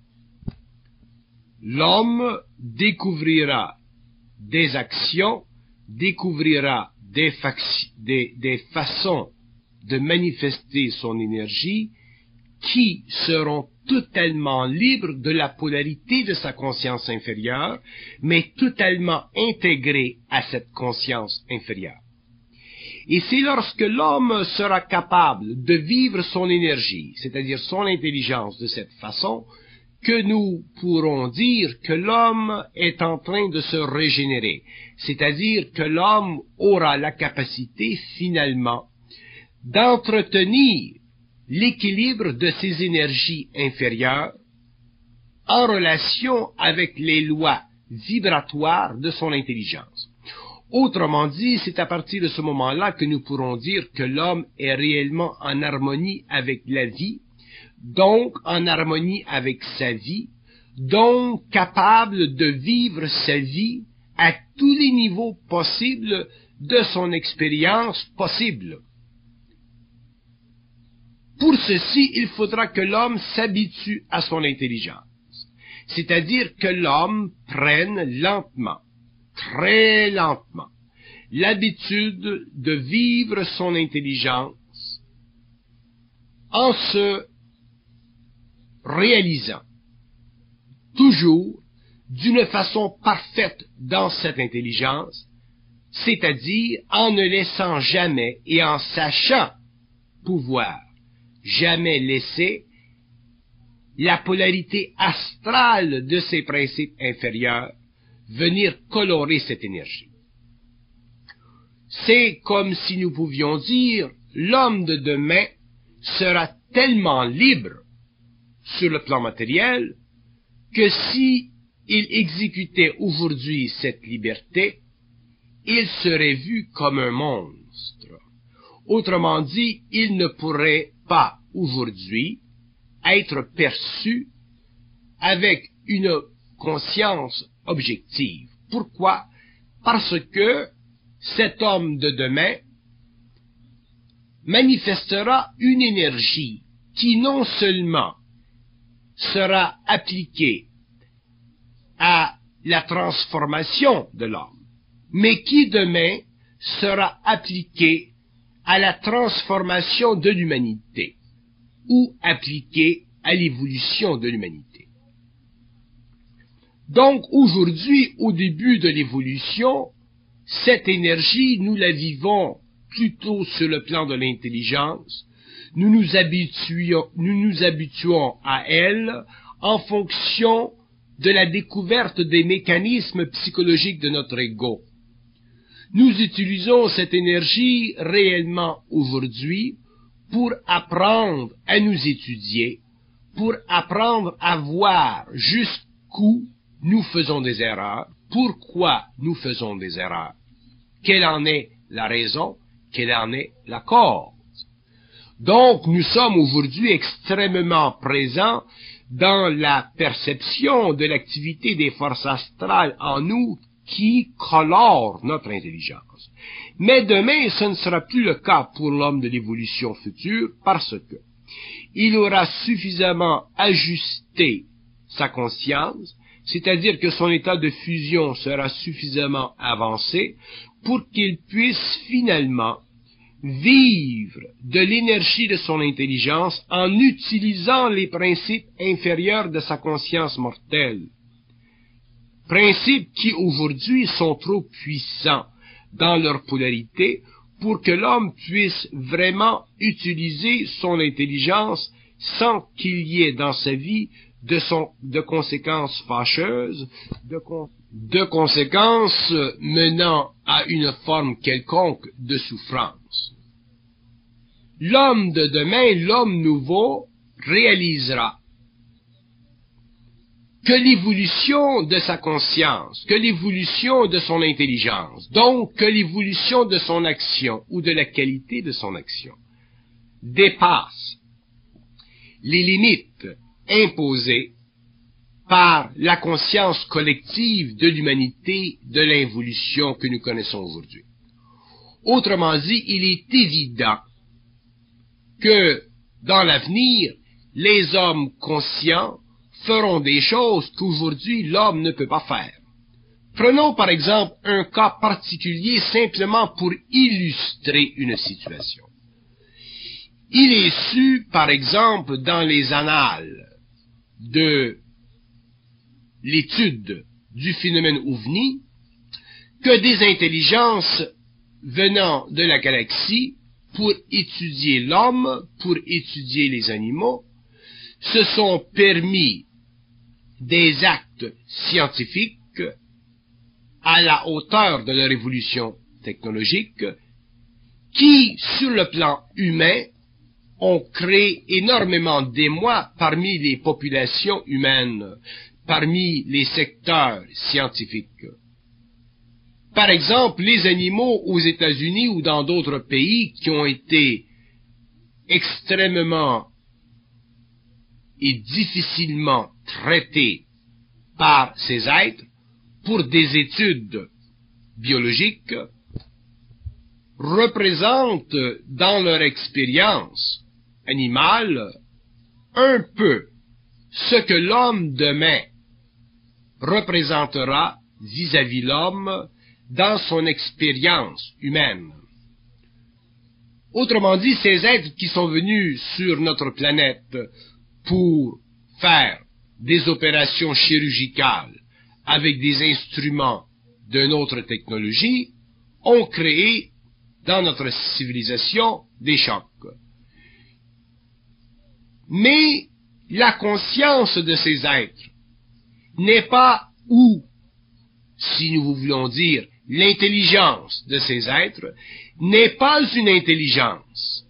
Speaker 1: l'homme découvrira des actions, découvrira des façons de manifester son énergie qui seront totalement libres de la polarité de sa conscience inférieure, mais totalement intégrées à cette conscience inférieure. Et c'est lorsque l'homme sera capable de vivre son énergie, c'est-à-dire son intelligence de cette façon, que nous pourrons dire que l'homme est en train de se régénérer, c'est-à-dire que l'homme aura la capacité finalement d'entretenir l'équilibre de ses énergies inférieures en relation avec les lois vibratoires de son intelligence. Autrement dit, c'est à partir de ce moment-là que nous pourrons dire que l'homme est réellement en harmonie avec la vie, donc en harmonie avec sa vie, donc capable de vivre sa vie à tous les niveaux possibles de son expérience possible. Pour ceci, il faudra que l'homme s'habitue à son intelligence, c'est-à-dire que l'homme prenne lentement, très lentement, l'habitude de vivre son intelligence en se réalisant toujours d'une façon parfaite dans cette intelligence, c'est-à-dire en ne laissant jamais et en sachant pouvoir jamais laisser la polarité astrale de ses principes inférieurs venir colorer cette énergie. C'est comme si nous pouvions dire, l'homme de demain sera tellement libre sur le plan matériel que si il exécutait aujourd'hui cette liberté, il serait vu comme un monstre. Autrement dit, il ne pourrait pas aujourd'hui être perçu avec une conscience objective. Pourquoi? Parce que cet homme de demain manifestera une énergie qui non seulement sera appliquée à la transformation de l'homme, mais qui demain sera appliquée à la transformation de l'humanité, ou appliquée à l'évolution de l'humanité. Donc aujourd'hui, au début de l'évolution, cette énergie, nous la vivons plutôt sur le plan de l'intelligence, nous nous habituons à elle en fonction de la découverte des mécanismes psychologiques de notre ego. Nous utilisons cette énergie réellement aujourd'hui pour apprendre à nous étudier, pour apprendre à voir jusqu'où nous faisons des erreurs, pourquoi nous faisons des erreurs, quelle en est la raison, quelle en est la cause. Donc, nous sommes aujourd'hui extrêmement présents dans la perception de l'activité des forces astrales en nous qui colore notre intelligence. Mais demain, ce ne sera plus le cas pour l'homme de l'évolution future parce que il aura suffisamment ajusté sa conscience, c'est-à-dire que son état de fusion sera suffisamment avancé pour qu'il puisse finalement vivre de l'énergie de son intelligence en utilisant les principes inférieurs de sa conscience mortelle. Principes qui aujourd'hui sont trop puissants dans leur polarité pour que l'homme puisse vraiment utiliser son intelligence sans qu'il y ait dans sa vie de conséquences fâcheuses, de conséquences menant à une forme quelconque de souffrance. L'homme de demain, l'homme nouveau, réalisera que l'évolution de sa conscience, que l'évolution de son intelligence, donc que l'évolution de son action ou de la qualité de son action, dépasse les limites imposées par la conscience collective de l'humanité, de l'involution que nous connaissons aujourd'hui. Autrement dit, il est évident que dans l'avenir, les hommes conscients feront des choses qu'aujourd'hui l'homme ne peut pas faire. Prenons par exemple un cas particulier simplement pour illustrer une situation. Il est su, par exemple, dans les annales de l'étude du phénomène OVNI, que des intelligences venant de la galaxie pour étudier l'homme, pour étudier les animaux, se sont permis des actes scientifiques à la hauteur de leur évolution technologique qui, sur le plan humain, ont créé énormément d'émoi parmi les populations humaines, parmi les secteurs scientifiques. Par exemple, les animaux aux États-Unis ou dans d'autres pays qui ont été extrêmement et difficilement traités par ces êtres pour des études biologiques représentent dans leur expérience animale un peu ce que l'homme demain représentera vis-à-vis l'homme dans son expérience humaine. Autrement dit, ces êtres qui sont venus sur notre planète pour faire des opérations chirurgicales avec des instruments d'une autre technologie ont créé dans notre civilisation des chocs. Mais la conscience de ces êtres n'est pas où, si nous voulons dire, l'intelligence de ces êtres n'est pas une intelligence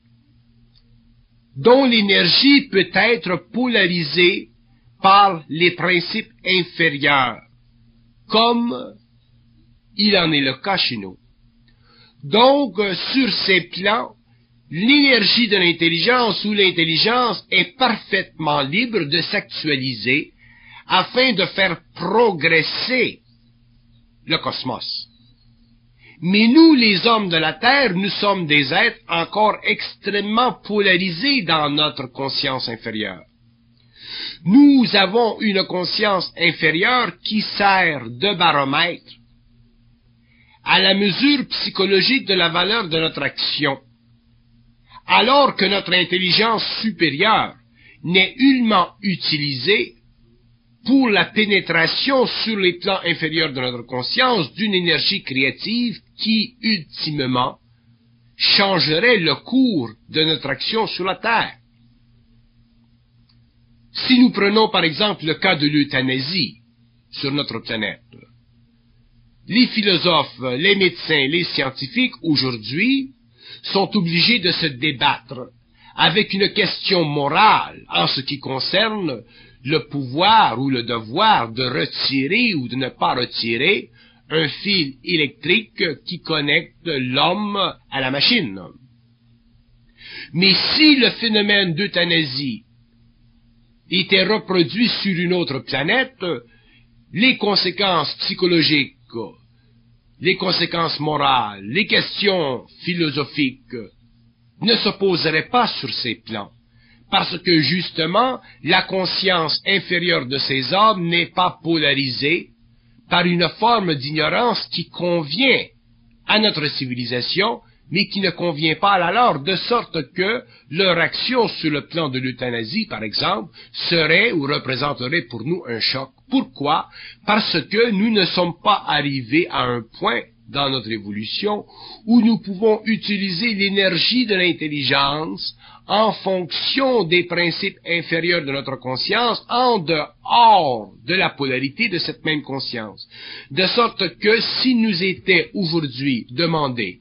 Speaker 1: dont l'énergie peut être polarisée par les principes inférieurs, comme il en est le cas chez nous. Donc, sur ces plans, l'énergie de l'intelligence ou l'intelligence est parfaitement libre de s'actualiser afin de faire progresser le cosmos. Mais nous, les hommes de la Terre, nous sommes des êtres encore extrêmement polarisés dans notre conscience inférieure. Nous avons une conscience inférieure qui sert de baromètre à la mesure psychologique de la valeur de notre action, alors que notre intelligence supérieure n'est nullement utilisée pour la pénétration sur les plans inférieurs de notre conscience d'une énergie créative qui, ultimement, changerait le cours de notre action sur la Terre. Si nous prenons par exemple le cas de l'euthanasie sur notre planète, les philosophes, les médecins, les scientifiques aujourd'hui sont obligés de se débattre avec une question morale en ce qui concerne le pouvoir ou le devoir de retirer ou de ne pas retirer un fil électrique qui connecte l'homme à la machine. Mais si le phénomène d'euthanasie était reproduit sur une autre planète, les conséquences psychologiques, les conséquences morales, les questions philosophiques ne se poseraient pas sur ces plans, parce que justement, la conscience inférieure de ces hommes n'est pas polarisée par une forme d'ignorance qui convient à notre civilisation, mais qui ne convient pas à la leur, de sorte que leur action sur le plan de l'euthanasie, par exemple, serait ou représenterait pour nous un choc. Pourquoi? Parce que nous ne sommes pas arrivés à un point dans notre évolution où nous pouvons utiliser l'énergie de l'intelligence en fonction des principes inférieurs de notre conscience, en dehors de la polarité de cette même conscience. De sorte que si nous était aujourd'hui demandé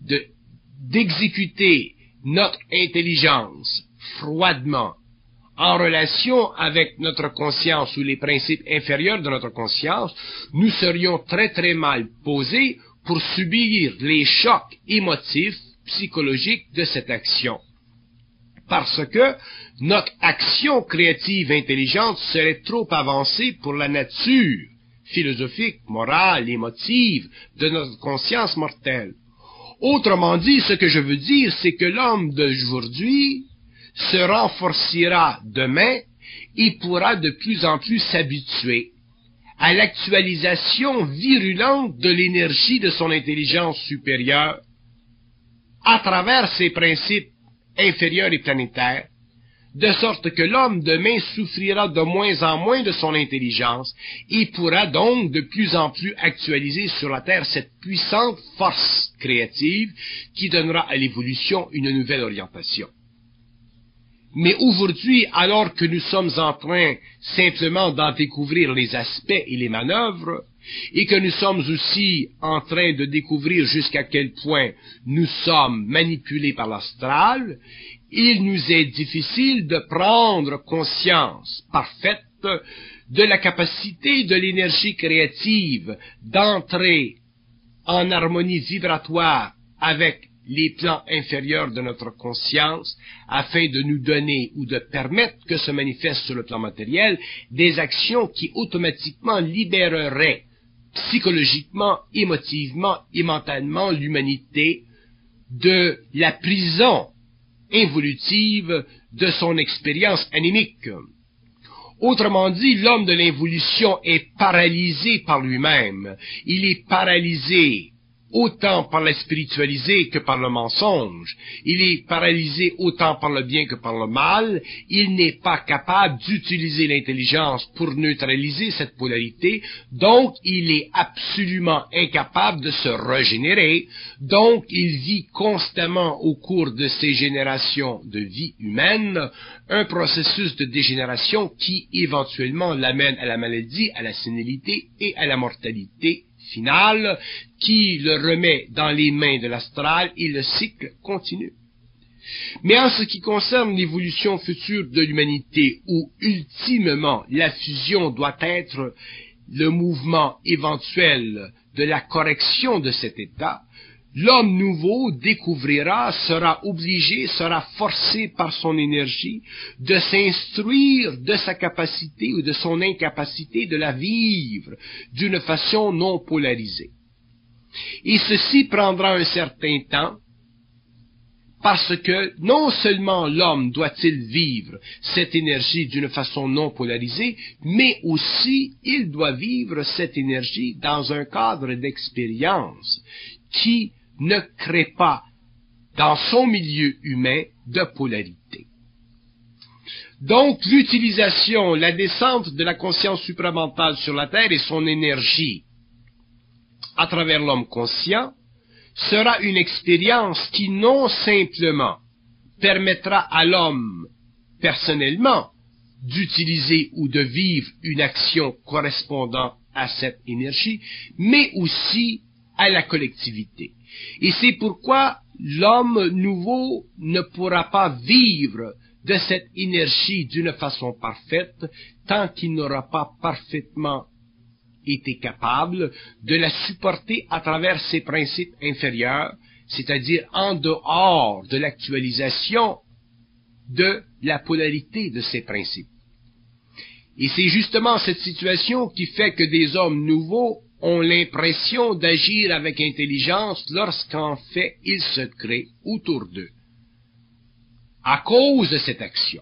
Speaker 1: d'exécuter notre intelligence froidement en relation avec notre conscience ou les principes inférieurs de notre conscience, nous serions très très mal posés pour subir les chocs émotifs, psychologiques de cette action. Parce que notre action créative intelligente serait trop avancée pour la nature philosophique, morale, émotive de notre conscience mortelle. Autrement dit, ce que je veux dire, c'est que l'homme d'aujourd'hui se renforcera demain et pourra de plus en plus s'habituer à l'actualisation virulente de l'énergie de son intelligence supérieure à travers ses principes inférieurs et planétaires, de sorte que l'homme demain souffrira de moins en moins de son intelligence et pourra donc de plus en plus actualiser sur la Terre cette puissante force créative qui donnera à l'évolution une nouvelle orientation. Mais aujourd'hui, alors que nous sommes en train simplement d'en découvrir les aspects et les manœuvres, et que nous sommes aussi en train de découvrir jusqu'à quel point nous sommes manipulés par l'astral, il nous est difficile de prendre conscience parfaite de la capacité de l'énergie créative d'entrer en harmonie vibratoire avec les plans inférieurs de notre conscience, afin de nous donner ou de permettre que se manifestent sur le plan matériel des actions qui automatiquement libéreraient psychologiquement, émotivement et mentalement l'humanité de la prison évolutive de son expérience animique. Autrement dit, l'homme de l'involution est paralysé par lui-même. Il est paralysé autant par la spiritualité que par le mensonge. Il est paralysé autant par le bien que par le mal. Il n'est pas capable d'utiliser l'intelligence pour neutraliser cette polarité. Donc, il est absolument incapable de se régénérer. Donc, il vit constamment au cours de ses générations de vie humaine un processus de dégénération qui éventuellement l'amène à la maladie, à la sénilité et à la mortalité finale, qui le remet dans les mains de l'astral et le cycle continue. Mais en ce qui concerne l'évolution future de l'humanité, où ultimement la fusion doit être le mouvement éventuel de la correction de cet état, l'homme nouveau découvrira, sera obligé, sera forcé par son énergie de s'instruire de sa capacité ou de son incapacité de la vivre d'une façon non polarisée. Et ceci prendra un certain temps, parce que non seulement l'homme doit-il vivre cette énergie d'une façon non polarisée, mais aussi il doit vivre cette énergie dans un cadre d'expérience qui ne crée pas dans son milieu humain de polarité. Donc, l'utilisation, la descente de la conscience supramentale sur la Terre et son énergie à travers l'homme conscient sera une expérience qui non simplement permettra à l'homme personnellement d'utiliser ou de vivre une action correspondant à cette énergie, mais aussi à la collectivité. Et c'est pourquoi l'homme nouveau ne pourra pas vivre de cette énergie d'une façon parfaite tant qu'il n'aura pas parfaitement été capable de la supporter à travers ses principes inférieurs, c'est-à-dire en dehors de l'actualisation de la polarité de ces principes. Et c'est justement cette situation qui fait que des hommes nouveaux ont l'impression d'agir avec intelligence lorsqu'en fait ils se créent autour d'eux, à cause de cette action,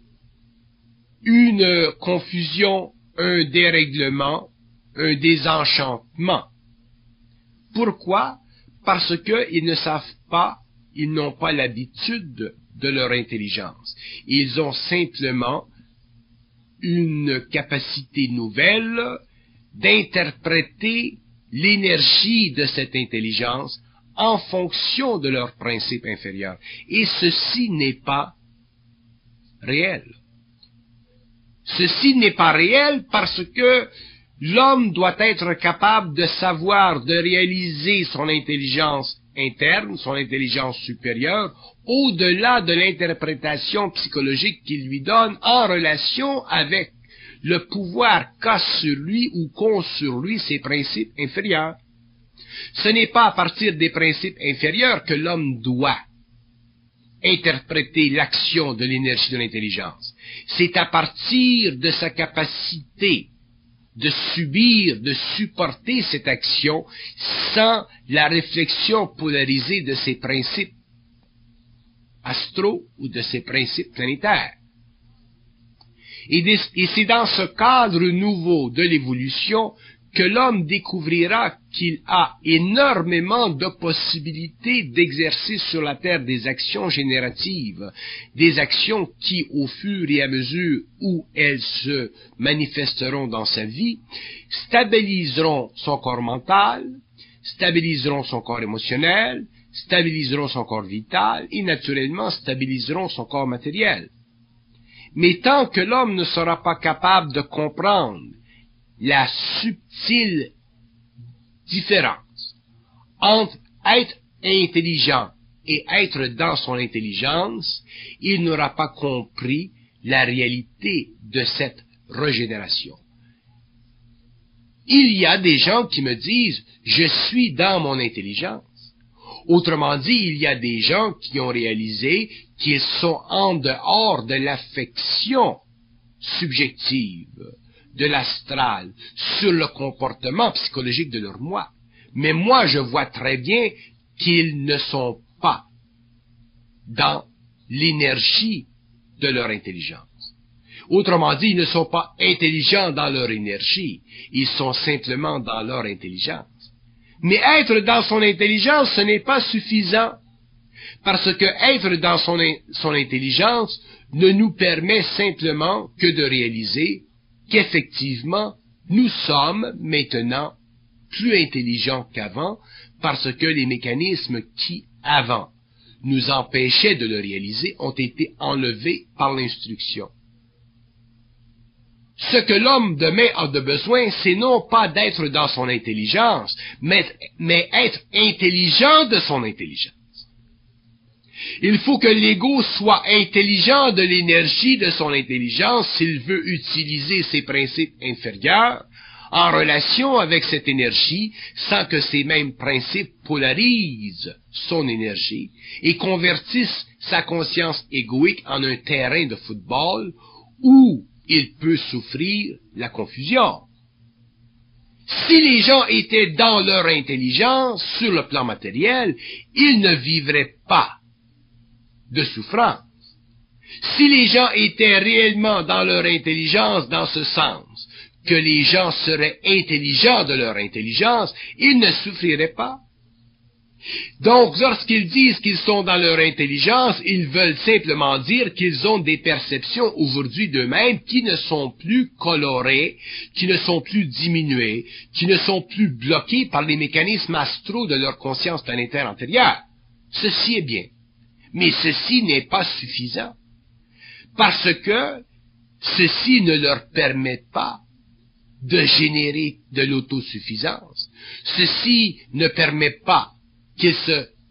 Speaker 1: une confusion, un dérèglement, un désenchantement. Pourquoi? Parce qu'ils ne savent pas, ils n'ont pas l'habitude de leur intelligence. Ils ont simplement une capacité nouvelle d'interpréter l'énergie de cette intelligence en fonction de leurs principes inférieurs. Et ceci n'est pas réel. Ceci n'est pas réel parce que l'homme doit être capable de savoir, de réaliser son intelligence interne, son intelligence supérieure, au-delà de l'interprétation psychologique qu'il lui donne en relation avec le pouvoir qu'a sur lui ou qu'ont sur lui ses principes inférieurs. Ce n'est pas à partir des principes inférieurs que l'homme doit interpréter l'action de l'énergie de l'intelligence. C'est à partir de sa capacité de subir, de supporter cette action sans la réflexion polarisée de ses principes astraux ou de ses principes planétaires. Et c'est dans ce cadre nouveau de l'évolution que l'homme découvrira qu'il a énormément de possibilités d'exercer sur la Terre des actions génératives, des actions qui, au fur et à mesure où elles se manifesteront dans sa vie, stabiliseront son corps mental, stabiliseront son corps émotionnel, stabiliseront son corps vital et naturellement stabiliseront son corps matériel. Mais tant que l'homme ne sera pas capable de comprendre la subtile différence entre être intelligent et être dans son intelligence, il n'aura pas compris la réalité de cette régénération. Il y a des gens qui me disent « je suis dans mon intelligence ». Autrement dit, il y a des gens qui ont réalisé qu'ils sont en dehors de l'affection subjective, de l'astral, sur le comportement psychologique de leur moi. Mais moi, je vois très bien qu'ils ne sont pas dans l'énergie de leur intelligence. Autrement dit, ils ne sont pas intelligents dans leur énergie, ils sont simplement dans leur intelligence. Mais être dans son intelligence, ce n'est pas suffisant, parce que être dans son intelligence ne nous permet simplement que de réaliser qu'effectivement, nous sommes maintenant plus intelligents qu'avant, parce que les mécanismes qui, avant, nous empêchaient de le réaliser ont été enlevés par l'instruction. Ce que l'homme demain a de besoin, c'est non pas d'être dans son intelligence, mais être intelligent de son intelligence. Il faut que l'ego soit intelligent de l'énergie de son intelligence s'il veut utiliser ses principes inférieurs en relation avec cette énergie sans que ces mêmes principes polarisent son énergie et convertissent sa conscience égoïque en un terrain de football où il peut souffrir la confusion. Si les gens étaient dans leur intelligence sur le plan matériel, ils ne vivraient pas de souffrance. Si les gens étaient réellement dans leur intelligence dans ce sens, que les gens seraient intelligents de leur intelligence, ils ne souffriraient pas. Donc, lorsqu'ils disent qu'ils sont dans leur intelligence, ils veulent simplement dire qu'ils ont des perceptions aujourd'hui d'eux-mêmes qui ne sont plus colorées, qui ne sont plus diminuées, qui ne sont plus bloquées par les mécanismes astraux de leur conscience planétaire antérieure. Ceci est bien. Mais ceci n'est pas suffisant. Parce que ceci ne leur permet pas de générer de l'autosuffisance. Ceci ne permet pas qu'ils se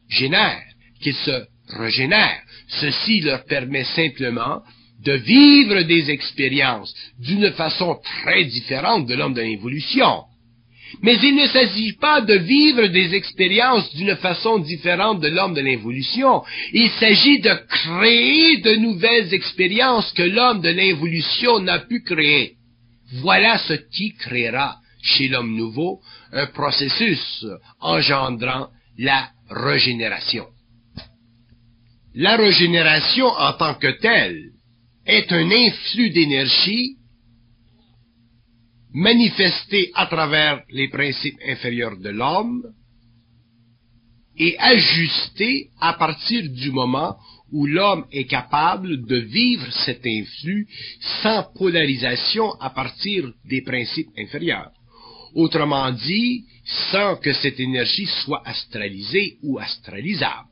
Speaker 1: génèrent, qu'ils se régénèrent. Ceci leur permet simplement de vivre des expériences d'une façon très différente de l'homme de l'évolution. Mais il ne s'agit pas de vivre des expériences d'une façon différente de l'homme de l'évolution. Il s'agit de créer de nouvelles expériences que l'homme de l'évolution n'a pu créer. Voilà ce qui créera chez l'homme nouveau un processus engendrant la régénération. La régénération en tant que telle est un influx d'énergie manifesté à travers les principes inférieurs de l'homme et ajusté à partir du moment où l'homme est capable de vivre cet influx sans polarisation à partir des principes inférieurs. Autrement dit, sans que cette énergie soit astralisée ou astralisable.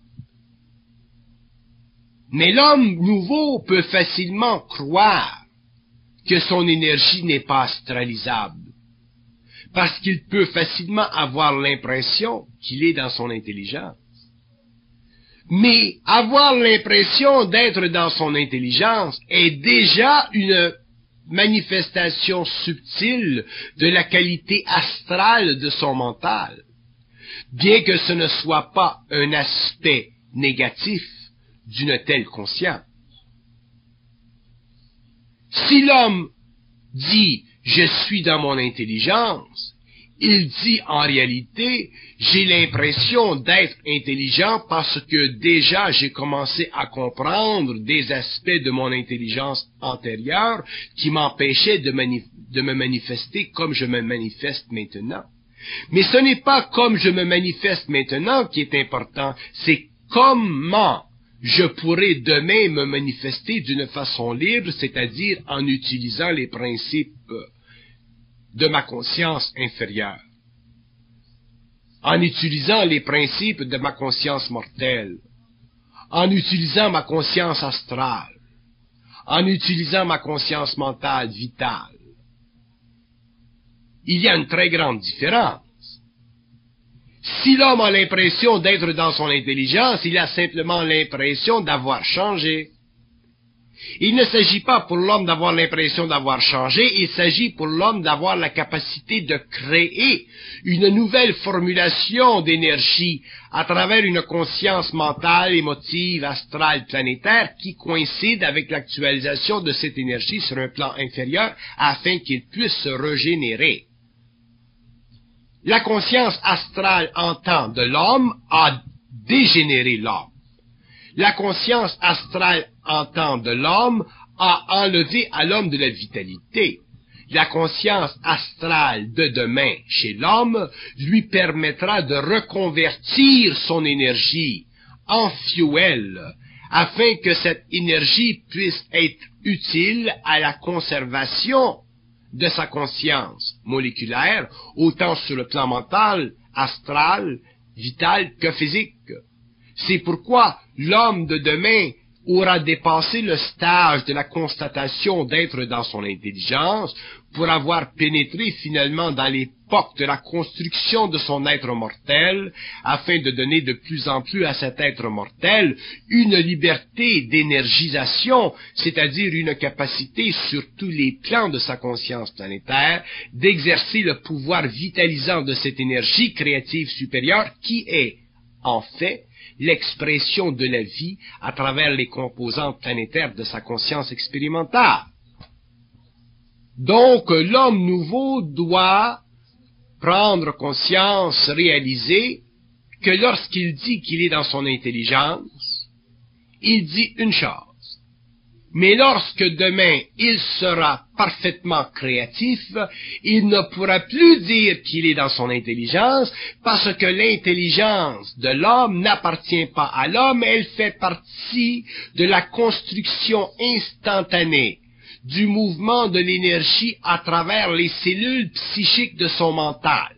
Speaker 1: Mais l'homme nouveau peut facilement croire que son énergie n'est pas astralisable, parce qu'il peut facilement avoir l'impression qu'il est dans son intelligence. Mais avoir l'impression d'être dans son intelligence est déjà une manifestation subtile de la qualité astrale de son mental, bien que ce ne soit pas un aspect négatif d'une telle conscience. Si l'homme dit « je suis dans mon intelligence », il dit en réalité « j'ai l'impression d'être intelligent parce que déjà j'ai commencé à comprendre des aspects de mon intelligence antérieure qui m'empêchaient de me manifester comme je me manifeste maintenant. » Mais ce n'est pas comme je me manifeste maintenant qui est important, c'est comment je pourrai demain me manifester d'une façon libre, c'est-à-dire en utilisant les principes de ma conscience inférieure, en utilisant les principes de ma conscience mortelle, en utilisant ma conscience astrale, en utilisant ma conscience mentale vitale. Il y a une très grande différence. Si l'homme a l'impression d'être dans son intelligence, il a simplement l'impression d'avoir changé. Il ne s'agit pas pour l'homme d'avoir l'impression d'avoir changé, il s'agit pour l'homme d'avoir la capacité de créer une nouvelle formulation d'énergie à travers une conscience mentale, émotive, astrale, planétaire qui coïncide avec l'actualisation de cette énergie sur un plan inférieur afin qu'il puisse se régénérer. La conscience astrale en temps de l'homme a dégénéré l'homme. La conscience astrale en temps de l'homme a enlevé à l'homme de la vitalité. La conscience astrale de demain chez l'homme lui permettra de reconvertir son énergie en fuel, afin que cette énergie puisse être utile à la conservation de sa conscience moléculaire, autant sur le plan mental, astral, vital que physique. C'est pourquoi l'homme de demain aura dépassé le stage de la constatation d'être dans son intelligence pour avoir pénétré finalement dans l'époque de la construction de son être mortel, afin de donner de plus en plus à cet être mortel une liberté d'énergisation, c'est-à-dire une capacité sur tous les plans de sa conscience planétaire d'exercer le pouvoir vitalisant de cette énergie créative supérieure qui est, en fait, l'expression de la vie à travers les composantes planétaires de sa conscience expérimentale. Donc, l'homme nouveau doit prendre conscience, réaliser que lorsqu'il dit qu'il est dans son intelligence, il dit une chose. Mais lorsque demain il sera parfaitement créatif, il ne pourra plus dire qu'il est dans son intelligence, parce que l'intelligence de l'homme n'appartient pas à l'homme, elle fait partie de la construction instantanée du mouvement de l'énergie à travers les cellules psychiques de son mental.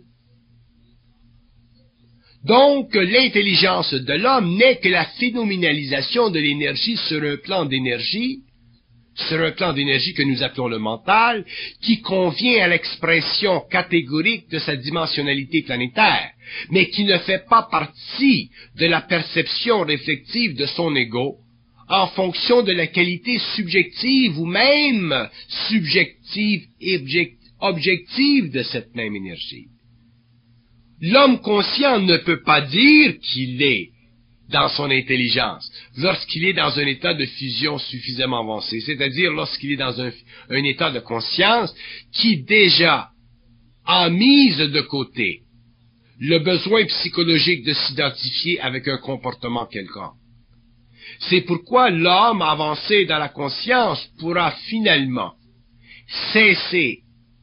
Speaker 1: Donc, l'intelligence de l'homme n'est que la phénoménalisation de l'énergie sur un plan d'énergie que nous appelons le mental, qui convient à l'expression catégorique de sa dimensionnalité planétaire. mais qui ne fait pas partie de la perception réflexive de son ego, en fonction de la qualité subjective ou même subjective et objective de cette même énergie. L'homme conscient ne peut pas dire qu'il est dans son intelligence lorsqu'il est dans un état de fusion suffisamment avancé, c'est-à-dire lorsqu'il est dans un état de conscience qui déjà a mise de côté le besoin psychologique de s'identifier avec un comportement quelconque. C'est pourquoi l'homme avancé dans la conscience pourra finalement cesser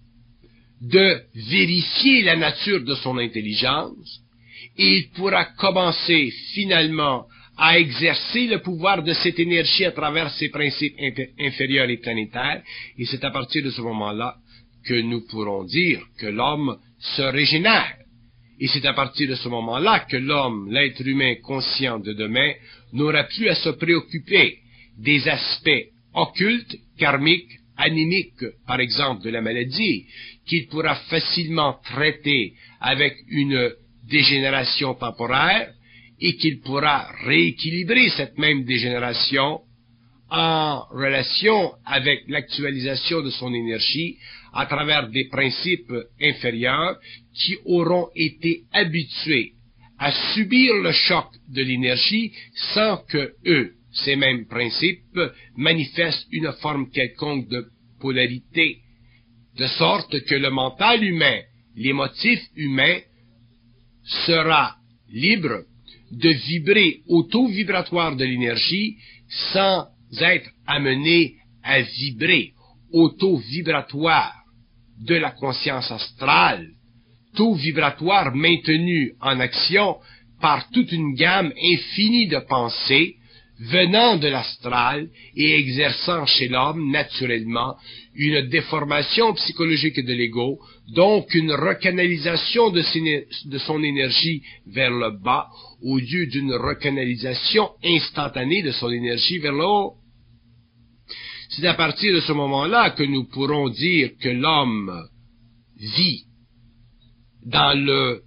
Speaker 1: de vérifier la nature de son intelligence et il pourra commencer finalement à exercer le pouvoir de cette énergie à travers ses principes inférieurs et planétaires, et c'est à partir de ce moment-là que nous pourrons dire que l'homme se régénère. Et c'est à partir de ce moment-là que l'homme, l'être humain conscient de demain, n'aura plus à se préoccuper des aspects occultes, karmiques, animiques, par exemple de la maladie, qu'il pourra facilement traiter avec une dégénération temporaire et qu'il pourra rééquilibrer cette même dégénération en relation avec l'actualisation de son énergie à travers des principes inférieurs qui auront été habitués à subir le choc de l'énergie sans que eux, ces mêmes principes, manifestent une forme quelconque de polarité, de sorte que le mental humain, l'émotif humain, sera libre de vibrer au taux vibratoire de l'énergie sans être amené à vibrer au taux vibratoire de la conscience astrale, taux vibratoire maintenu en action par toute une gamme infinie de pensées venant de l'astral et exerçant chez l'homme naturellement une déformation psychologique de l'ego, donc une recanalisation de son énergie vers le bas au lieu d'une recanalisation instantanée de son énergie vers le haut. C'est à partir de ce moment-là que nous pourrons dire que l'homme vit dans le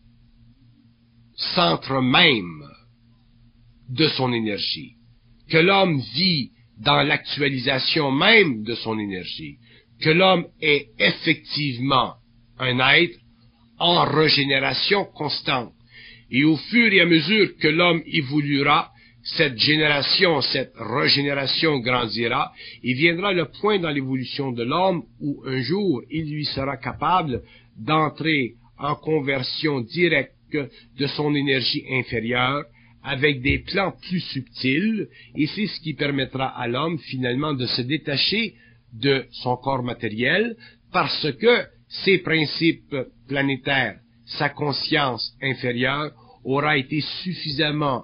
Speaker 1: centre même de son énergie, que l'homme vit dans l'actualisation même de son énergie, que l'homme est effectivement un être en régénération constante. Et au fur et à mesure que l'homme évoluera, cette génération, cette régénération grandira et viendra le point dans l'évolution de l'homme où un jour il lui sera capable d'entrer en conversion directe de son énergie inférieure avec des plans plus subtils, et c'est ce qui permettra à l'homme finalement de se détacher de son corps matériel parce que ses principes planétaires, sa conscience inférieure aura été suffisamment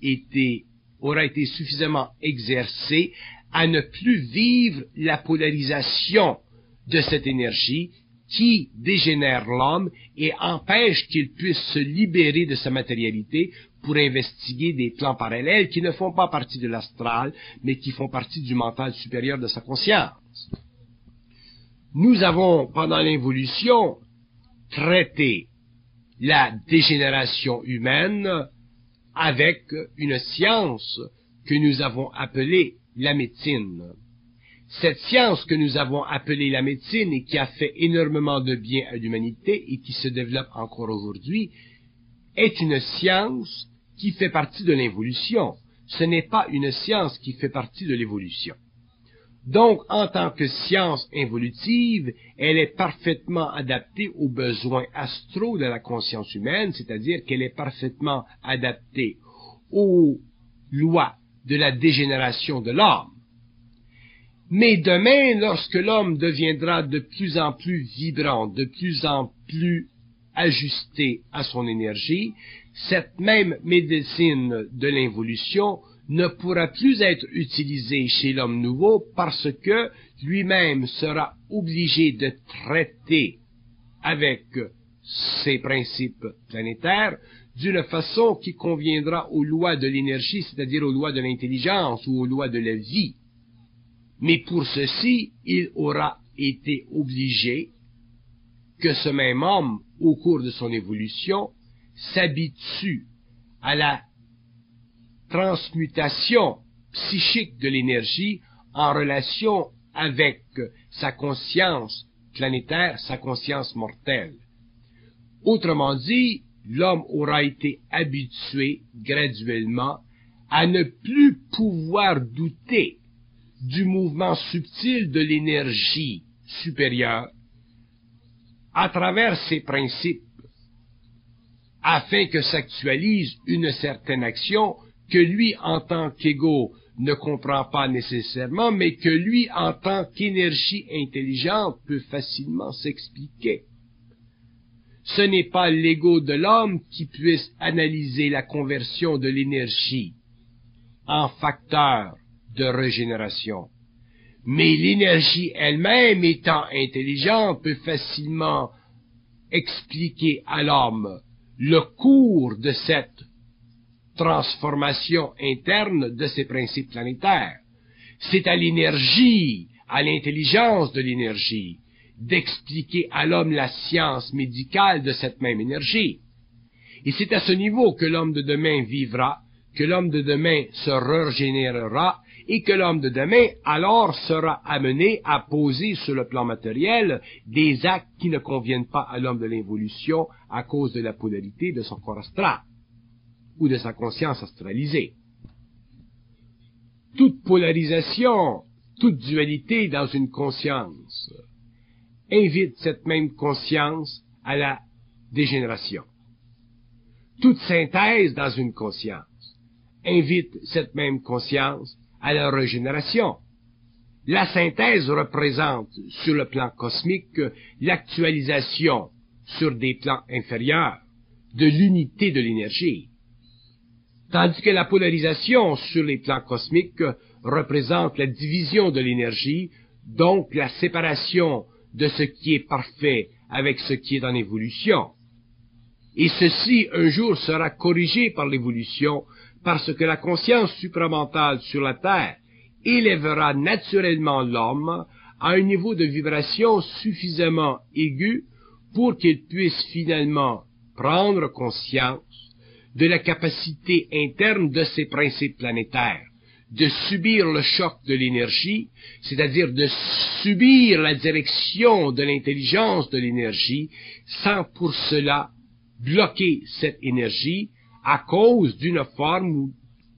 Speaker 1: exercée à ne plus vivre la polarisation de cette énergie qui dégénère l'homme et empêche qu'il puisse se libérer de sa matérialité pour investiguer des plans parallèles qui ne font pas partie de l'astral, mais qui font partie du mental supérieur de sa conscience. Nous avons, pendant l'évolution, traité la dégénération humaine avec une science que nous avons appelée la médecine. Cette science que nous avons appelée la médecine et qui a fait énormément de bien à l'humanité et qui se développe encore aujourd'hui, est une science qui fait partie de l'évolution. Ce n'est pas une science qui fait partie de l'évolution. Donc, en tant que science évolutive, elle est parfaitement adaptée aux besoins astraux de la conscience humaine, c'est-à-dire qu'elle est parfaitement adaptée aux lois de la dégénération de l'homme. Mais demain, lorsque l'homme deviendra de plus en plus vibrant, de plus en plus ajusté à son énergie, cette même médecine de l'évolution ne pourra plus être utilisée chez l'homme nouveau parce que lui-même sera obligé de traiter avec ses principes planétaires d'une façon qui conviendra aux lois de l'énergie, c'est-à-dire aux lois de l'intelligence ou aux lois de la vie. Mais pour ceci, il aura été obligé que ce même homme, au cours de son évolution, s'habitue à la transmutation psychique de l'énergie en relation avec sa conscience planétaire, sa conscience mortelle. Autrement dit, l'homme aura été habitué graduellement à ne plus pouvoir douter du mouvement subtil de l'énergie supérieure à travers ses principes, afin que s'actualise une certaine action que lui, en tant qu'ego, ne comprend pas nécessairement, mais que lui, en tant qu'énergie intelligente, peut facilement s'expliquer. Ce n'est pas l'ego de l'homme qui puisse analyser la conversion de l'énergie en facteur de régénération, mais l'énergie elle-même, étant intelligente, peut facilement expliquer à l'homme le cours de cette transformation interne de ses principes planétaires. C'est à l'énergie, à l'intelligence de l'énergie, d'expliquer à l'homme la science médicale de cette même énergie. Et c'est à ce niveau que l'homme de demain vivra, que l'homme de demain se régénérera, et que l'homme de demain alors sera amené à poser sur le plan matériel des actes qui ne conviennent pas à l'homme de l'involution à cause de la polarité de son corps astral ou de sa conscience astralisée. Toute polarisation, toute dualité dans une conscience invite cette même conscience à la dégénération. Toute synthèse dans une conscience invite cette même conscience à la régénération. La synthèse représente, sur le plan cosmique, l'actualisation sur des plans inférieurs de l'unité de l'énergie, tandis que la polarisation sur les plans cosmiques représente la division de l'énergie, donc la séparation de ce qui est parfait avec ce qui est en évolution. Et ceci, un jour, sera corrigé par l'évolution, parce que la conscience supramentale sur la Terre élèvera naturellement l'homme à un niveau de vibration suffisamment aigu pour qu'il puisse finalement prendre conscience de la capacité interne de ses principes planétaires, de subir le choc de l'énergie, c'est-à-dire de subir la direction de l'intelligence de l'énergie, sans pour cela bloquer cette énergie à cause d'une forme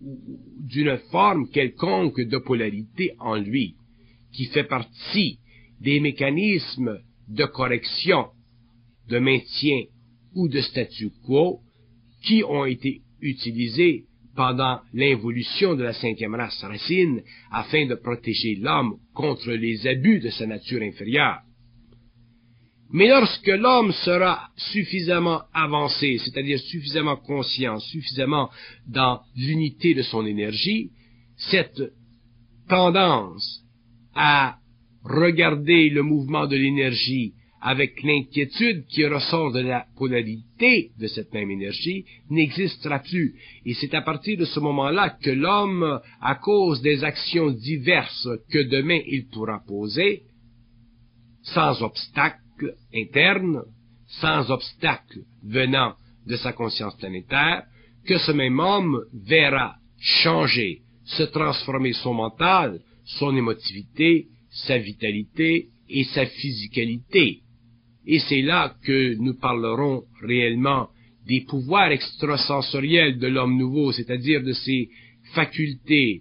Speaker 1: quelconque de polarité en lui, qui fait partie des mécanismes de correction, de maintien ou de statu quo qui ont été utilisés pendant l'involution de la cinquième race racine afin de protéger l'homme contre les abus de sa nature inférieure. Mais lorsque l'homme sera suffisamment avancé, c'est-à-dire suffisamment conscient, suffisamment dans l'unité de son énergie, cette tendance à regarder le mouvement de l'énergie avec l'inquiétude qui ressort de la polarité de cette même énergie n'existera plus. Et c'est à partir de ce moment-là que l'homme, à cause des actions diverses que demain il pourra poser, sans obstacle interne, sans obstacle venant de sa conscience planétaire, que ce même homme verra changer, se transformer son mental, son émotivité, sa vitalité et sa physicalité. Et c'est là que nous parlerons réellement des pouvoirs extrasensoriels de l'homme nouveau, c'est-à-dire de ses facultés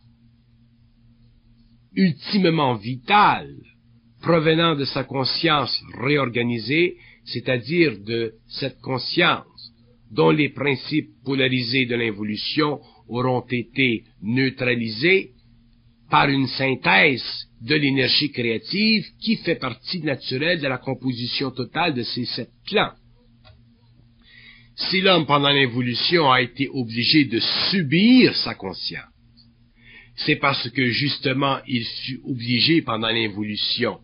Speaker 1: ultimement vitales, provenant de sa conscience réorganisée, c'est-à-dire de cette conscience dont les principes polarisés de l'involution auront été neutralisés par une synthèse de l'énergie créative qui fait partie naturelle de la composition totale de ces 7 plans. Si l'homme, pendant l'évolution, a été obligé de subir sa conscience, c'est parce que, justement, il fut obligé, pendant l'évolution,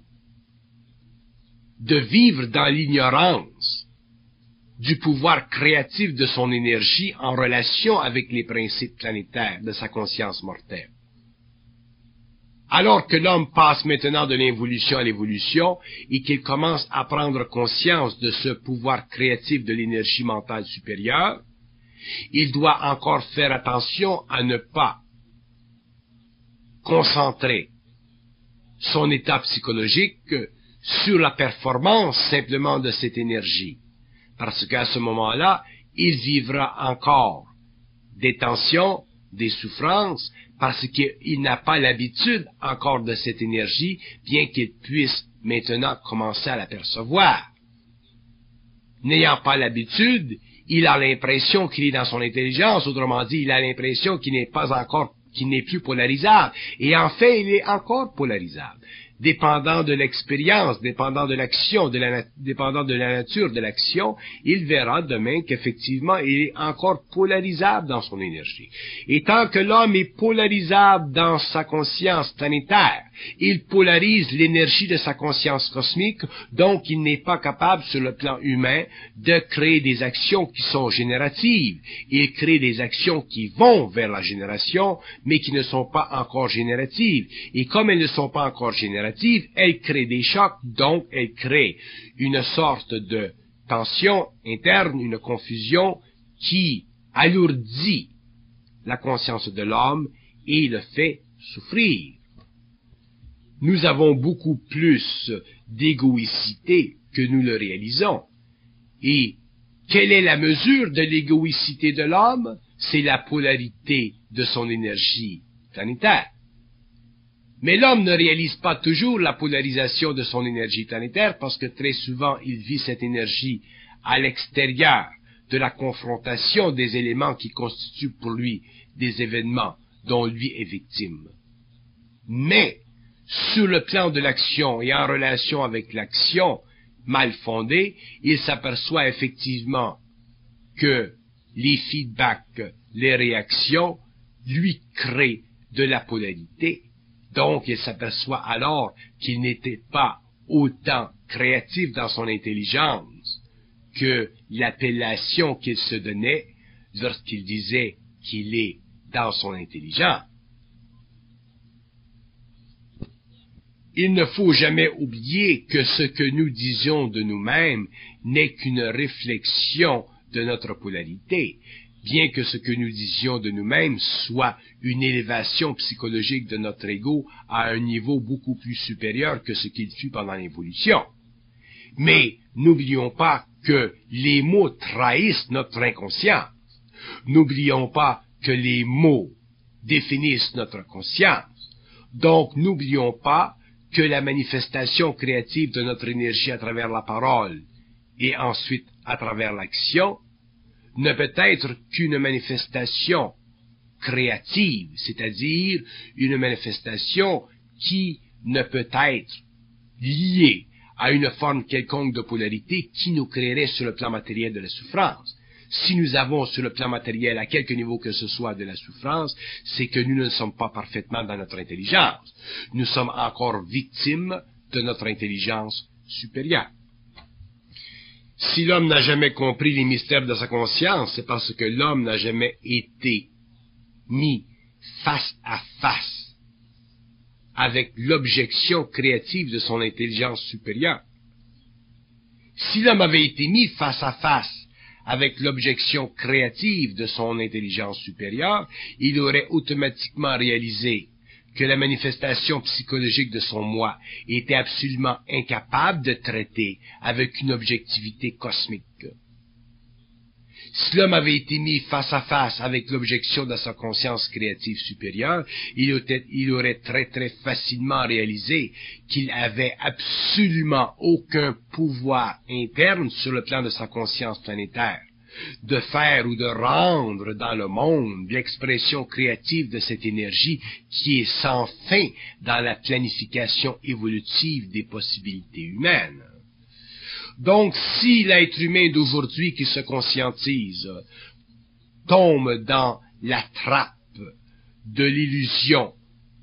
Speaker 1: de vivre dans l'ignorance du pouvoir créatif de son énergie en relation avec les principes planétaires de sa conscience mortelle. Alors que l'homme passe maintenant de l'involution à l'évolution et qu'il commence à prendre conscience de ce pouvoir créatif de l'énergie mentale supérieure, il doit encore faire attention à ne pas concentrer son état psychologique sur la performance simplement de cette énergie. Parce qu'à ce moment-là, il vivra encore des tensions, des souffrances, parce qu'il n'a pas l'habitude encore de cette énergie, bien qu'il puisse maintenant commencer à l'apercevoir. N'ayant pas l'habitude, il a l'impression qu'il est dans son intelligence, autrement dit, il a l'impression qu'il n'est plus polarisable. Et en fait, il est encore polarisable. Dépendant de l'expérience, dépendant de l'action, dépendant de la nature de l'action, il verra demain qu'effectivement, il est encore polarisable dans son énergie. Et tant que l'homme est polarisable dans sa conscience planétaire, il polarise l'énergie de sa conscience cosmique, donc il n'est pas capable, sur le plan humain, de créer des actions qui sont génératives. Il crée des actions qui vont vers la génération, mais qui ne sont pas encore génératives. Et comme elles ne sont pas encore génératives, elle crée des chocs, donc elle crée une sorte de tension interne, une confusion qui alourdit la conscience de l'homme et le fait souffrir. Nous avons beaucoup plus d'égoïcité que nous le réalisons. Et quelle est la mesure de l'égoïcité de l'homme? C'est la polarité de son énergie planétaire. Mais l'homme ne réalise pas toujours la polarisation de son énergie planétaire parce que très souvent il vit cette énergie à l'extérieur de la confrontation des éléments qui constituent pour lui des événements dont lui est victime. Mais, sur le plan de l'action et en relation avec l'action mal fondée, il s'aperçoit effectivement que les feedbacks, les réactions lui créent de la polarité. Donc, il s'aperçoit alors qu'il n'était pas autant créatif dans son intelligence que l'appellation qu'il se donnait lorsqu'il disait qu'il est dans son intelligence. Il ne faut jamais oublier que ce que nous disons de nous-mêmes n'est qu'une réflexion de notre polarité, bien que ce que nous disions de nous-mêmes soit une élévation psychologique de notre ego à un niveau beaucoup plus supérieur que ce qu'il fut pendant l'évolution. Mais n'oublions pas que les mots trahissent notre inconscience. N'oublions pas que les mots définissent notre conscience. Donc n'oublions pas que la manifestation créative de notre énergie à travers la parole et ensuite à travers l'action ne peut être qu'une manifestation créative, c'est-à-dire une manifestation qui ne peut être liée à une forme quelconque de polarité qui nous créerait sur le plan matériel de la souffrance. Si nous avons sur le plan matériel, à quelque niveau que ce soit de la souffrance, c'est que nous ne sommes pas parfaitement dans notre intelligence. Nous sommes encore victimes de notre intelligence supérieure. Si l'homme n'a jamais compris les mystères de sa conscience, c'est parce que l'homme n'a jamais été mis face à face avec l'objection créative de son intelligence supérieure. Si l'homme avait été mis face à face avec l'objection créative de son intelligence supérieure, il aurait automatiquement réalisé que la manifestation psychologique de son moi était absolument incapable de traiter avec une objectivité cosmique. Si l'homme avait été mis face à face avec l'objection de sa conscience créative supérieure, il aurait très très facilement réalisé qu'il avait absolument aucun pouvoir interne sur le plan de sa conscience planétaire, de faire ou de rendre dans le monde l'expression créative de cette énergie qui est sans fin dans la planification évolutive des possibilités humaines. Donc, si l'être humain d'aujourd'hui qui se conscientise tombe dans la trappe de l'illusion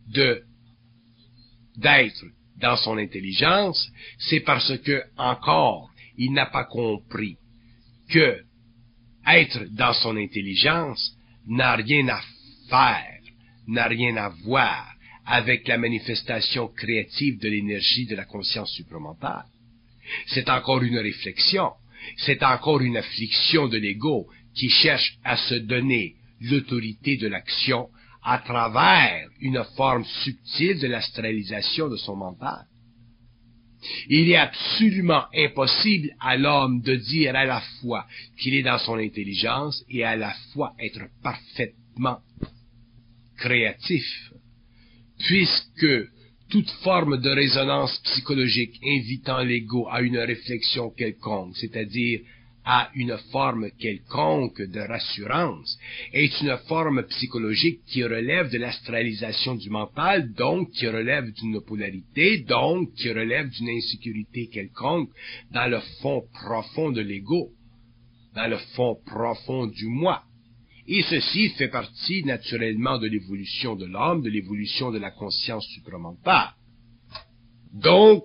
Speaker 1: d'être dans son intelligence, c'est parce que, encore, il n'a pas compris que être dans son intelligence n'a rien à faire, n'a rien à voir avec la manifestation créative de l'énergie de la conscience supramentale. C'est encore une réflexion, c'est encore une affliction de l'ego qui cherche à se donner l'autorité de l'action à travers une forme subtile de l'astralisation de son mental. Il est absolument impossible à l'homme de dire à la fois qu'il est dans son intelligence et à la fois être parfaitement créatif, puisque toute forme de résonance psychologique invitant l'ego à une réflexion quelconque, c'est-à-dire à une forme quelconque de rassurance, est une forme psychologique qui relève de l'astralisation du mental, donc qui relève d'une polarité, donc qui relève d'une insécurité quelconque dans le fond profond de l'ego, dans le fond profond du moi. Et ceci fait partie naturellement de l'évolution de l'homme, de l'évolution de la conscience supramentale. Donc,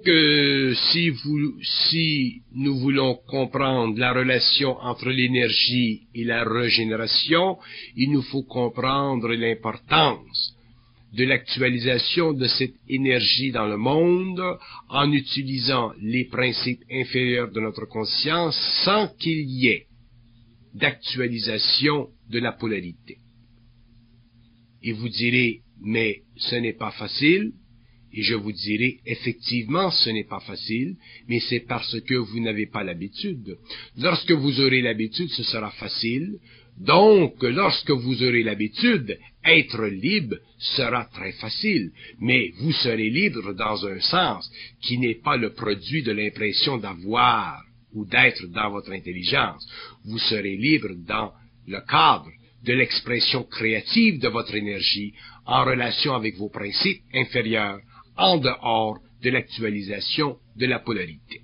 Speaker 1: si nous voulons comprendre la relation entre l'énergie et la régénération, il nous faut comprendre l'importance de l'actualisation de cette énergie dans le monde en utilisant les principes inférieurs de notre conscience sans qu'il y ait d'actualisation de la polarité. Et vous direz, mais ce n'est pas facile. Et je vous dirai, effectivement, ce n'est pas facile, mais c'est parce que vous n'avez pas l'habitude. Lorsque vous aurez l'habitude, ce sera facile. Donc, lorsque vous aurez l'habitude, être libre sera très facile. Mais vous serez libre dans un sens qui n'est pas le produit de l'impression d'avoir ou d'être dans votre intelligence. Vous serez libre dans le cadre de l'expression créative de votre énergie en relation avec vos principes inférieurs, en dehors de l'actualisation de la polarité.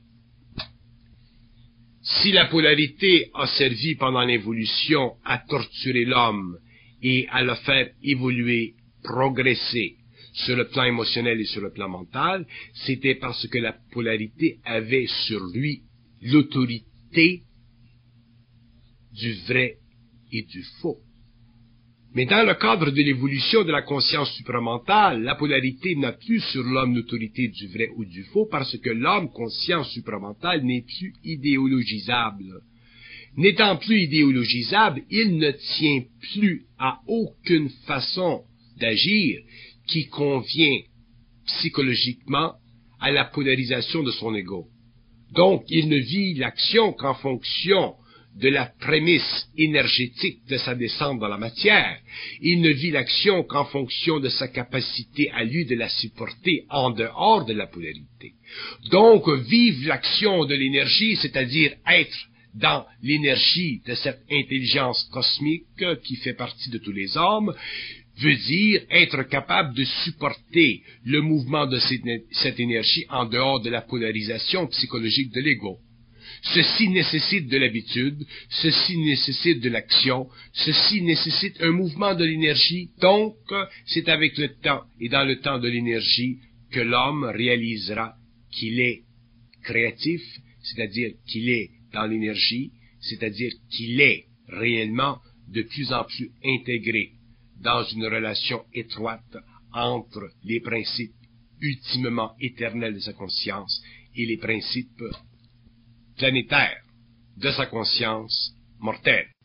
Speaker 1: Si la polarité a servi pendant l'évolution à torturer l'homme et à le faire évoluer, progresser sur le plan émotionnel et sur le plan mental, c'était parce que la polarité avait sur lui l'autorité du vrai et du faux. Mais dans le cadre de l'évolution de la conscience supramentale, la polarité n'a plus sur l'homme l'autorité du vrai ou du faux parce que l'homme conscience supramentale n'est plus idéologisable. N'étant plus idéologisable, il ne tient plus à aucune façon d'agir qui convient psychologiquement à la polarisation de son ego. Donc, il ne vit l'action qu'en fonction de la prémisse énergétique de sa descente dans la matière. Il ne vit l'action qu'en fonction de sa capacité à lui de la supporter en dehors de la polarité. Donc, vivre l'action de l'énergie, c'est-à-dire être dans l'énergie de cette intelligence cosmique qui fait partie de tous les hommes, veut dire être capable de supporter le mouvement de cette énergie en dehors de la polarisation psychologique de l'ego. Ceci nécessite de l'habitude, ceci nécessite de l'action, ceci nécessite un mouvement de l'énergie. Donc, c'est avec le temps et dans le temps de l'énergie que l'homme réalisera qu'il est créatif, c'est-à-dire qu'il est dans l'énergie, c'est-à-dire qu'il est réellement de plus en plus intégré dans une relation étroite entre les principes ultimement éternels de sa conscience et les principes planétaire de sa conscience mortelle.